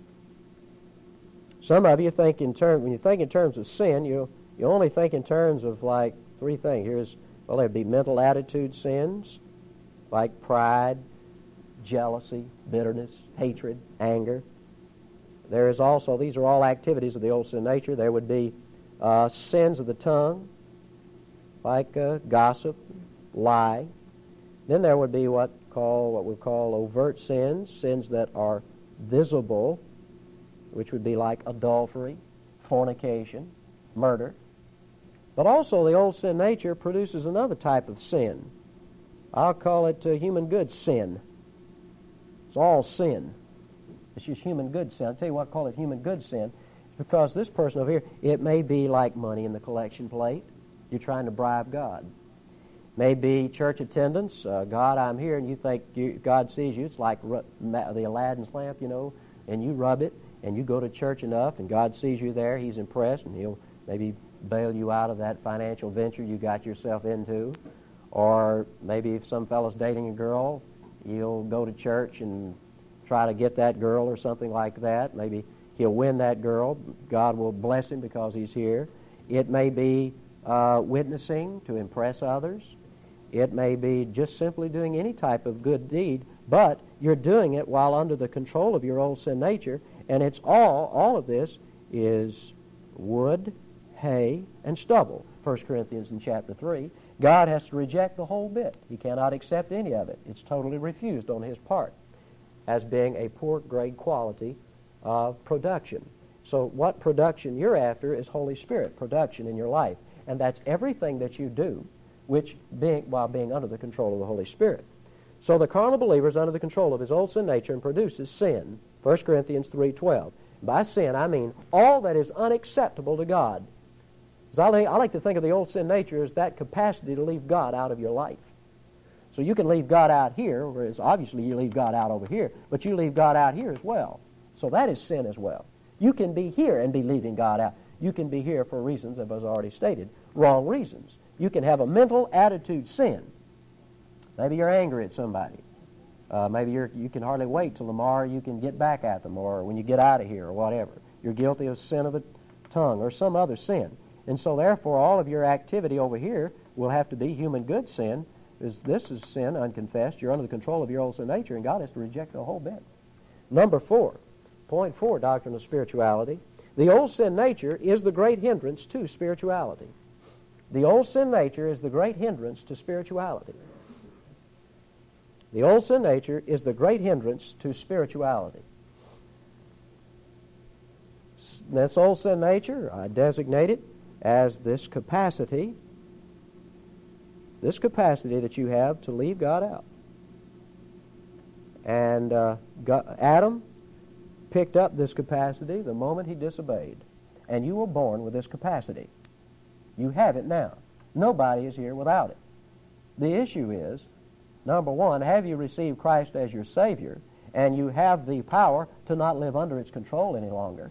Speaker 1: Some of you think in terms, when you think in terms of sin, you you only think in terms of like three things. Here's, well, there'd be mental attitude sins, like pride, jealousy, bitterness, hatred, anger. There is also, these are all activities of the old sin nature. There would be uh, sins of the tongue, like uh, gossip, lie. Then there would be what call what we call overt sins, sins that are visible, which would be like adultery, fornication, murder. But also the old sin nature produces another type of sin. I'll call it uh, human good sin. It's all sin. It's just human good sin. I'll tell you what I call it human good sin. Because this person over here, it may be like money in the collection plate. You're trying to bribe God. Maybe church attendance. Uh, God, I'm here, and you think you, God sees you. It's like ru- the Aladdin's lamp, you know, and you rub it, and you go to church enough and God sees you there, He's impressed, and He'll maybe bail you out of that financial venture you got yourself into. Or maybe if some fellow's dating a girl, you'll go to church and try to get that girl or something like that. Maybe he'll win that girl. God will bless him because he's here. It may be uh, witnessing to impress others. It may be just simply doing any type of good deed, but you're doing it while under the control of your old sin nature, and it's all, all of this is wood, hay, and stubble. First Corinthians in chapter three. God has to reject the whole bit. He cannot accept any of it. It's totally refused on His part as being a poor grade quality of production. So what production you're after is Holy Spirit production in your life. And that's everything that you do which being, while being under the control of the Holy Spirit. So the carnal believer is under the control of his old sin nature and produces sin. First Corinthians three twelve. By sin, I mean all that is unacceptable to God. I like, I like to think of the old sin nature as that capacity to leave God out of your life. So you can leave God out here, whereas obviously you leave God out over here, but you leave God out here as well. So that is sin as well. You can be here and be leaving God out. You can be here for reasons, as was already stated, wrong reasons. You can have a mental attitude sin. Maybe you're angry at somebody. Uh, maybe you're, you can hardly wait till tomorrow you can get back at them, or when you get out of here, or whatever. You're guilty of sin of the tongue or some other sin. And so therefore all of your activity over here will have to be human good sin. This is sin unconfessed. You're under the control of your old sin nature, and God has to reject the whole bit. Number four, point four, doctrine of spirituality. The old sin nature is the great hindrance to spirituality. The old sin nature is the great hindrance to spirituality. The old sin nature is the great hindrance to spirituality. This old sin nature, I designate it as this capacity, this capacity that you have to leave God out. And uh, God, Adam picked up this capacity the moment he disobeyed. And you were born with this capacity. You have it now. Nobody is here without it. The issue is, number one, have you received Christ as your Savior, and you have the power to not live under its control any longer?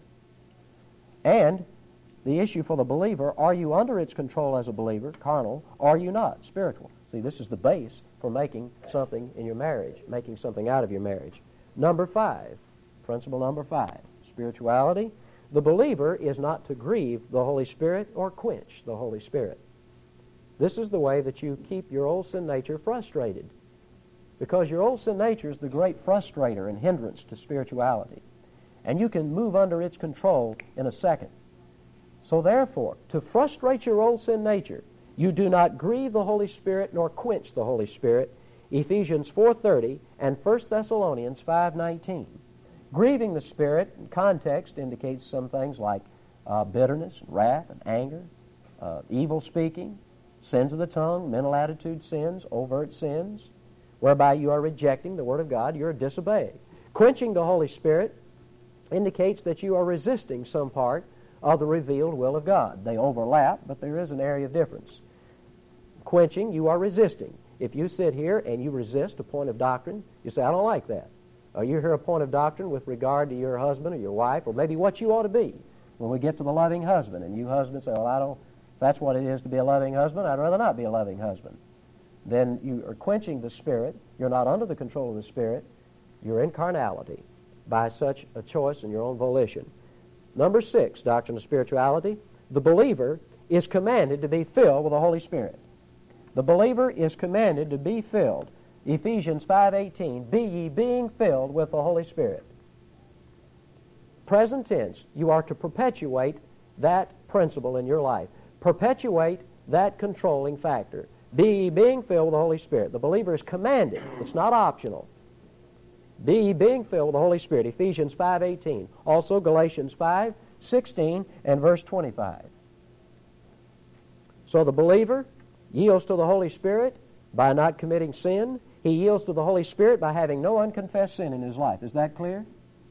Speaker 1: And the issue for the believer, are you under its control as a believer, carnal, or are you not, spiritual? See, this is the base for making something in your marriage, making something out of your marriage. Number five, principle number five, spirituality. The believer is not to grieve the Holy Spirit or quench the Holy Spirit. This is the way that you keep your old sin nature frustrated, because your old sin nature is the great frustrator and hindrance to spirituality, and you can move under its control in a second. So therefore, to frustrate your old sin nature, you do not grieve the Holy Spirit nor quench the Holy Spirit. Ephesians four thirty and First Thessalonians five nineteen. Grieving the Spirit in context indicates some things like uh, bitterness, and wrath, and anger, uh, evil speaking, sins of the tongue, mental attitude sins, overt sins, whereby you are rejecting the Word of God, you are disobeying. Quenching the Holy Spirit indicates that you are resisting some part of the revealed will of God. They overlap, but there is an area of difference. Quenching, you are resisting. If you sit here and you resist a point of doctrine, you say, I don't like that. Or you hear a point of doctrine with regard to your husband or your wife, or maybe what you ought to be. When we get to the loving husband, and you husbands say, well, I don't, if that's what it is to be a loving husband, I'd rather not be a loving husband. Then you are quenching the Spirit. You're not under the control of the Spirit. You're in carnality by such a choice in your own volition. Number six, doctrine of spirituality. The believer is commanded to be filled with the Holy Spirit. The believer is commanded to be filled. Ephesians five eighteen, be ye being filled with the Holy Spirit. Present tense, you are to perpetuate that principle in your life. Perpetuate that controlling factor. Be ye being filled with the Holy Spirit. The believer is commanded. It's not optional. Be ye being filled with the Holy Spirit. Ephesians five eighteen. Also Galatians five sixteen and verse twenty-five. So the believer yields to the Holy Spirit by not committing sin. He yields to the Holy Spirit by having no unconfessed sin in his life. Is that clear?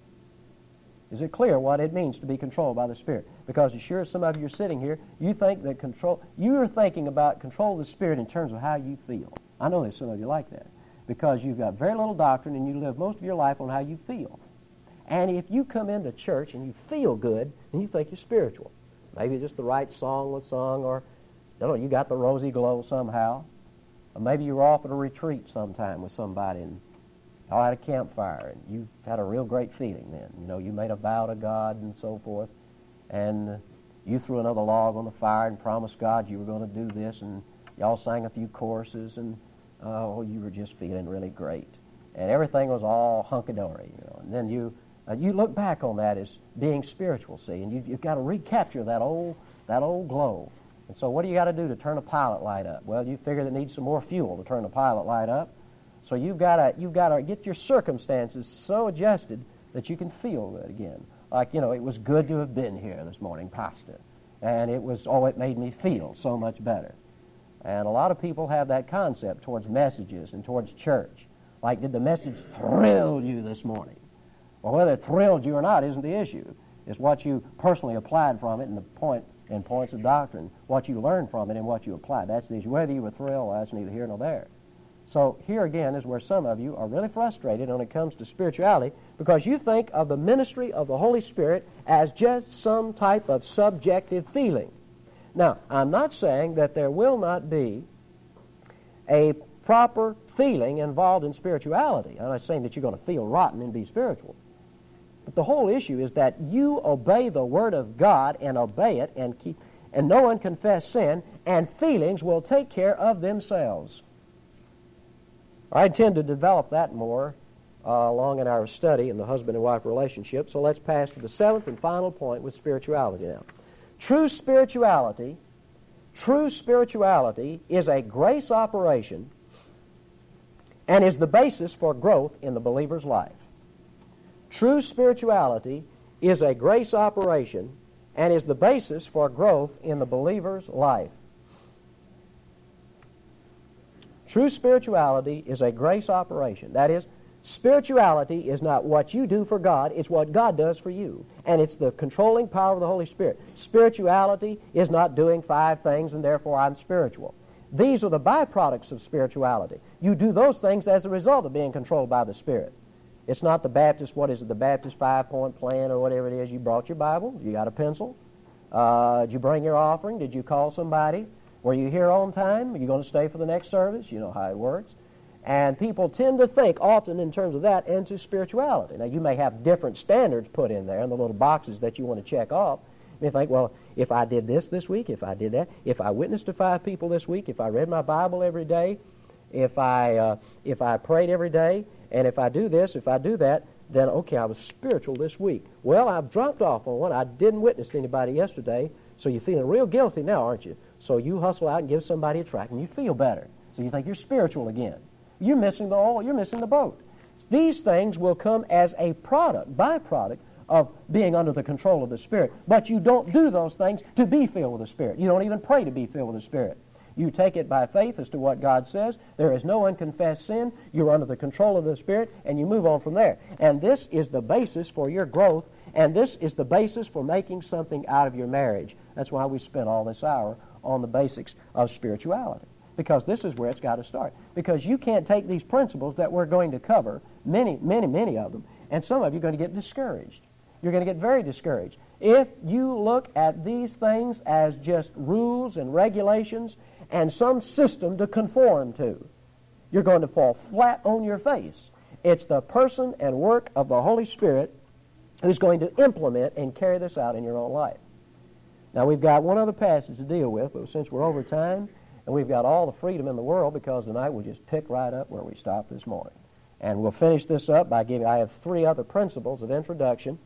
Speaker 1: Is it clear what it means to be controlled by the Spirit? Because as sure as some of you are sitting here, you think that control, you are thinking about control of the Spirit in terms of how you feel. I know there's some of you like that, because you've got very little doctrine and you live most of your life on how you feel. And if you come into church and you feel good, then you think you're spiritual. Maybe just the right song was sung, or you know, you got the rosy glow somehow. Or maybe you were off at a retreat sometime with somebody and y'all had a campfire and you had a real great feeling then. You know, you made a vow to God and so forth. And you threw another log on the fire and promised God you were going to do this, and y'all sang a few choruses, and oh, you were just feeling really great. And everything was all hunky-dory, you know. And then you uh, you look back on that as being spiritual, see, and you, you've got to recapture that old that old glow. And so what do you got to do to turn a pilot light up? Well, you figure that needs some more fuel to turn the pilot light up. So you've got to you've got to get your circumstances so adjusted that you can feel good again. Like, you know, it was good to have been here this morning, Pastor. And it was, oh, it made me feel so much better. And a lot of people have that concept towards messages and towards church. Like, did the message thrill you this morning? Well, whether it thrilled you or not isn't the issue. It's what you personally applied from it and the point and points of doctrine, what you learned from it and what you applied. That's the issue. Whether you were thrilled, well, that's neither here nor there. So here again is where some of you are really frustrated when it comes to spirituality, because you think of the ministry of the Holy Spirit as just some type of subjective feeling. Now, I'm not saying that there will not be a proper feeling involved in spirituality. I'm not saying that you're going to feel rotten and be spiritual. But the whole issue is that you obey the Word of God and obey it and keep and no one confess sin, and feelings will take care of themselves. I intend to develop that more uh, along in our study in the husband and wife relationship. So let's pass to the seventh and final point with spirituality now. True spirituality, true spirituality is a grace operation and is the basis for growth in the believer's life. True spirituality is a grace operation and is the basis for growth in the believer's life. True spirituality is a grace operation. That is, spirituality is not what you do for God, it's what God does for you. And it's the controlling power of the Holy Spirit. Spirituality is not doing five things and therefore I'm spiritual. These are the byproducts of spirituality. You do those things as a result of being controlled by the Spirit. It's not the Baptist, what is it, the Baptist five-point plan or whatever it is. You brought your Bible, you got a pencil. Uh, did you bring your offering? Did you call somebody? Were you here on time? Are you going to stay for the next service? You know how it works. And people tend to think often in terms of that into spirituality. Now, you may have different standards put in there in the little boxes that you want to check off. You may think, well, if I did this this week, if I did that, if I witnessed to five people this week, if I read my Bible every day, if I uh, if I prayed every day, and if I do this, if I do that, then, okay, I was spiritual this week. Well, I've dropped off on one. I didn't witness to anybody yesterday, so you're feeling real guilty now, aren't you? So you hustle out and give somebody a tract, and you feel better. So you think you're spiritual again. You're missing the oil. You're missing the boat. These things will come as a product, byproduct, of being under the control of the Spirit. But you don't do those things to be filled with the Spirit. You don't even pray to be filled with the Spirit. You take it by faith as to what God says. There is no unconfessed sin. You're under the control of the Spirit, and you move on from there. And this is the basis for your growth, and this is the basis for making something out of your marriage. That's why we spent all this hour on the basics of spirituality, because this is where it's got to start. Because you can't take these principles that we're going to cover, many, many, many of them, and some of you are going to get discouraged. You're going to get very discouraged. If you look at these things as just rules and regulations and some system to conform to, you're going to fall flat on your face. It's the person and work of the Holy Spirit who's going to implement and carry this out in your own life. Now, we've got one other passage to deal with, but since we're over time, and we've got all the freedom in the world, because tonight we'll just pick right up where we stopped this morning. And we'll finish this up by giving, I have three other principles of introduction,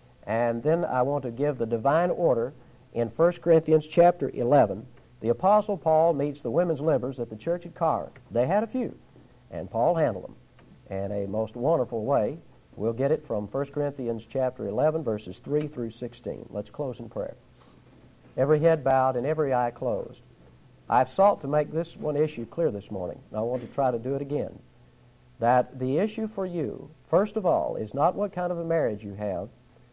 Speaker 1: and then I want to give the divine order in First Corinthians chapter eleven. The Apostle Paul meets the women's livers at the church at Corinth. They had a few, and Paul handled them in a most wonderful way. We'll get it from First Corinthians chapter eleven, verses three through sixteen. Let's close in prayer. Every head bowed and every eye closed. I've sought to make this one issue clear this morning, and I want to try to do it again. That the issue for you, first of all, is not what kind of a marriage you have.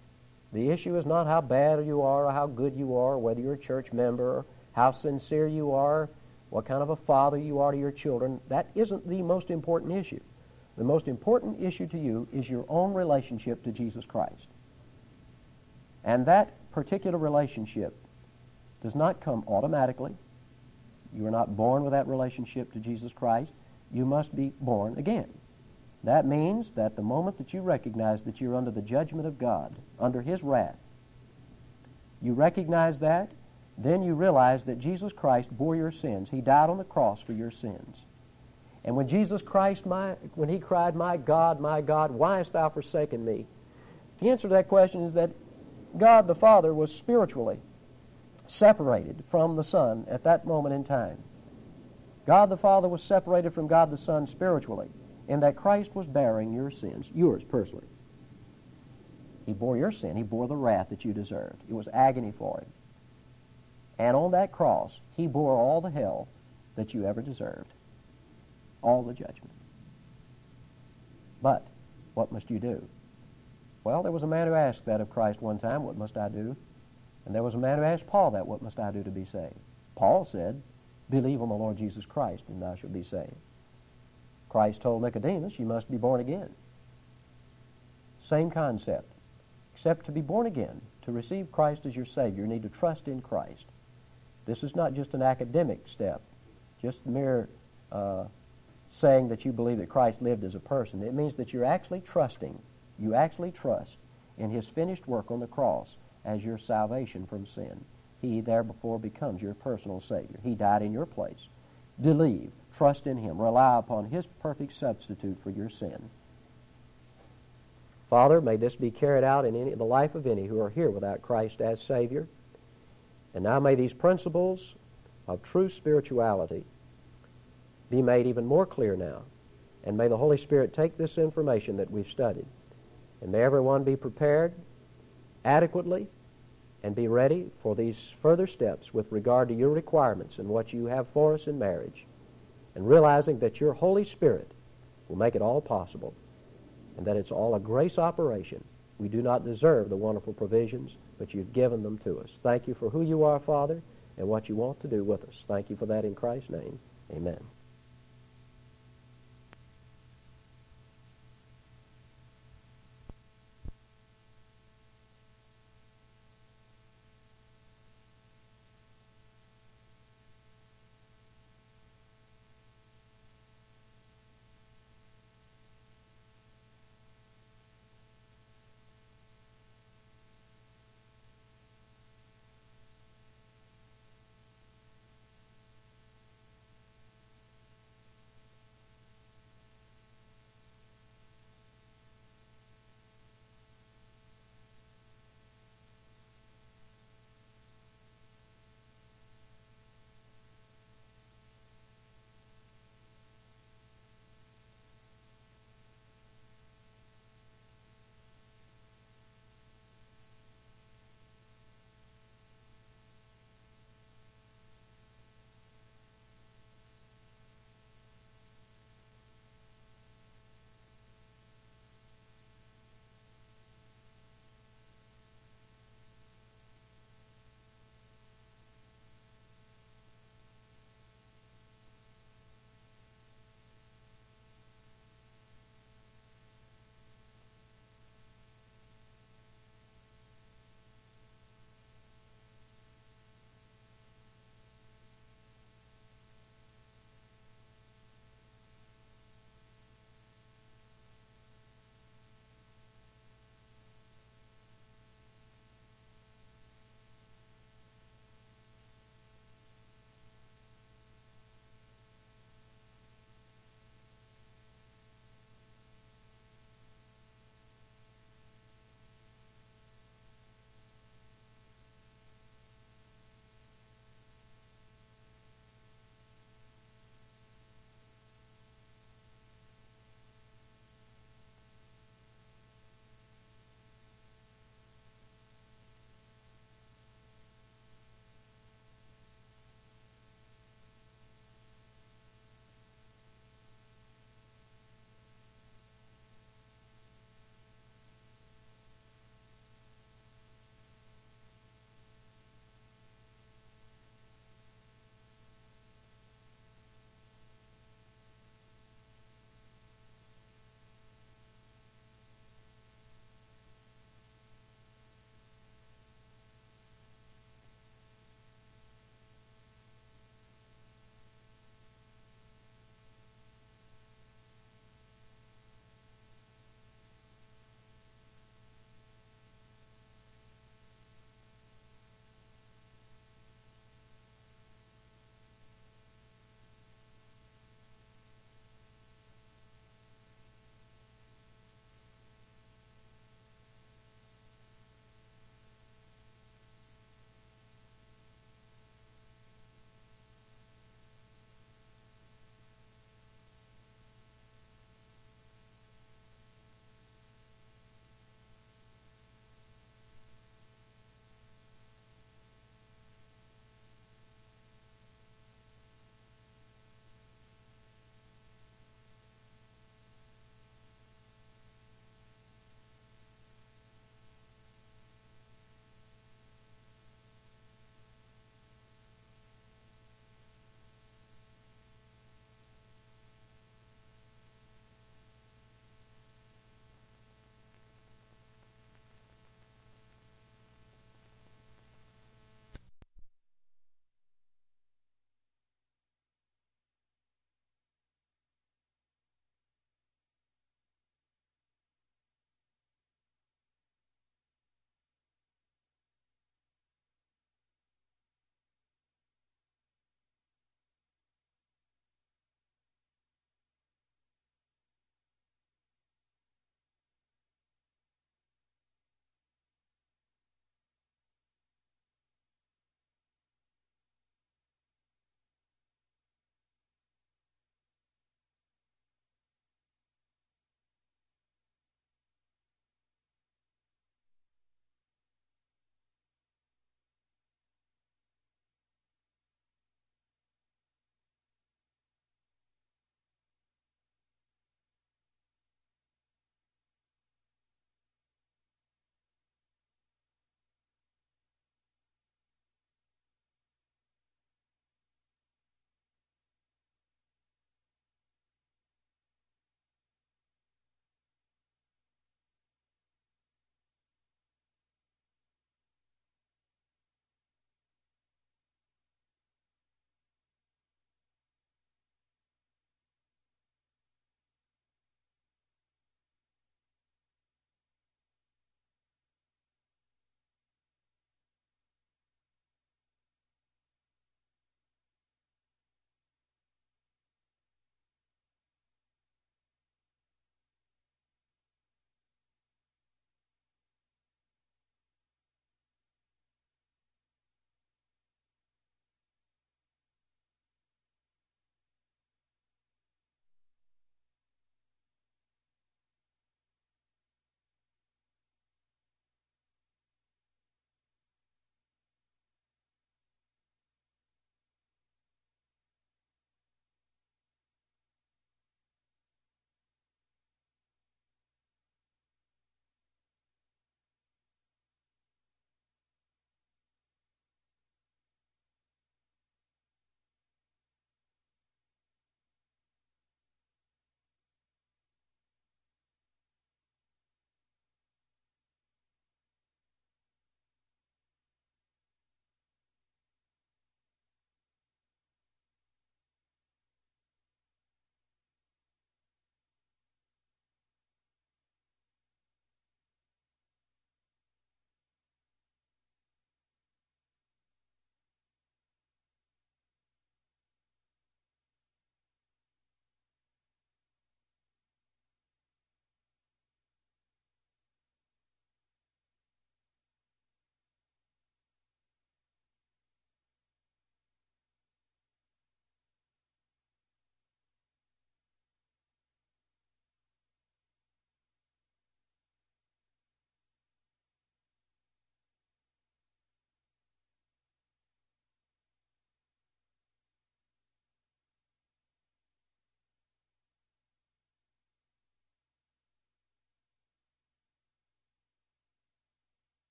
Speaker 1: The issue is not how bad you are or how good you are, whether you're a church member, or how sincere you are, what kind of a father you are to your children. That isn't the most important issue. The most important issue to you is your own relationship to Jesus Christ. And that particular relationship does not come automatically. You are not born with that relationship to Jesus Christ. You must be born again. That means that the moment that you recognize that you're under the judgment of God, under His wrath, you recognize that, then you realize that Jesus Christ bore your sins. He died on the cross for your sins. And when Jesus Christ, my, when He cried, "My God, my God, why hast thou forsaken me?" The answer to that question is that God the Father was spiritually separated from the Son at that moment in time. God the Father was separated from God the Son spiritually, in that Christ was bearing your sins, yours personally. He bore your sin. He bore the wrath that you deserved. It was agony for Him. And on that cross, He bore all the hell that you ever deserved, all the judgment. But what must you do? Well, there was a man who asked that of Christ one time, "What must I do?" And there was a man who asked Paul that, "What must I do to be saved?" Paul said, "Believe on the Lord Jesus Christ, and thou shalt be saved." Christ told Nicodemus, "You must be born again." Same concept. Except to be born again, to receive Christ as your Savior, you need to trust in Christ. This is not just an academic step, just mere uh, saying that you believe that Christ lived as a person. It means that you're actually trusting, you actually trust in His finished work on the cross as your salvation from sin. He therefore becomes your personal Savior. He died in your place. Believe, trust in Him, rely upon His perfect substitute for your sin. Father, may this be carried out in any, the life of any who are here without Christ as Savior. And now may these principles of true spirituality be made even more clear now. And may the Holy Spirit take this information that we've studied, and may everyone be prepared adequately and be ready for these further steps with regard to your requirements and what you have for us in marriage, and realizing that your Holy Spirit will make it all possible, and that it's all a grace operation. We do not deserve the wonderful provisions, but you've given them to us. Thank you for who you are, Father, and what you want to do with us. Thank you for that in Christ's name. Amen.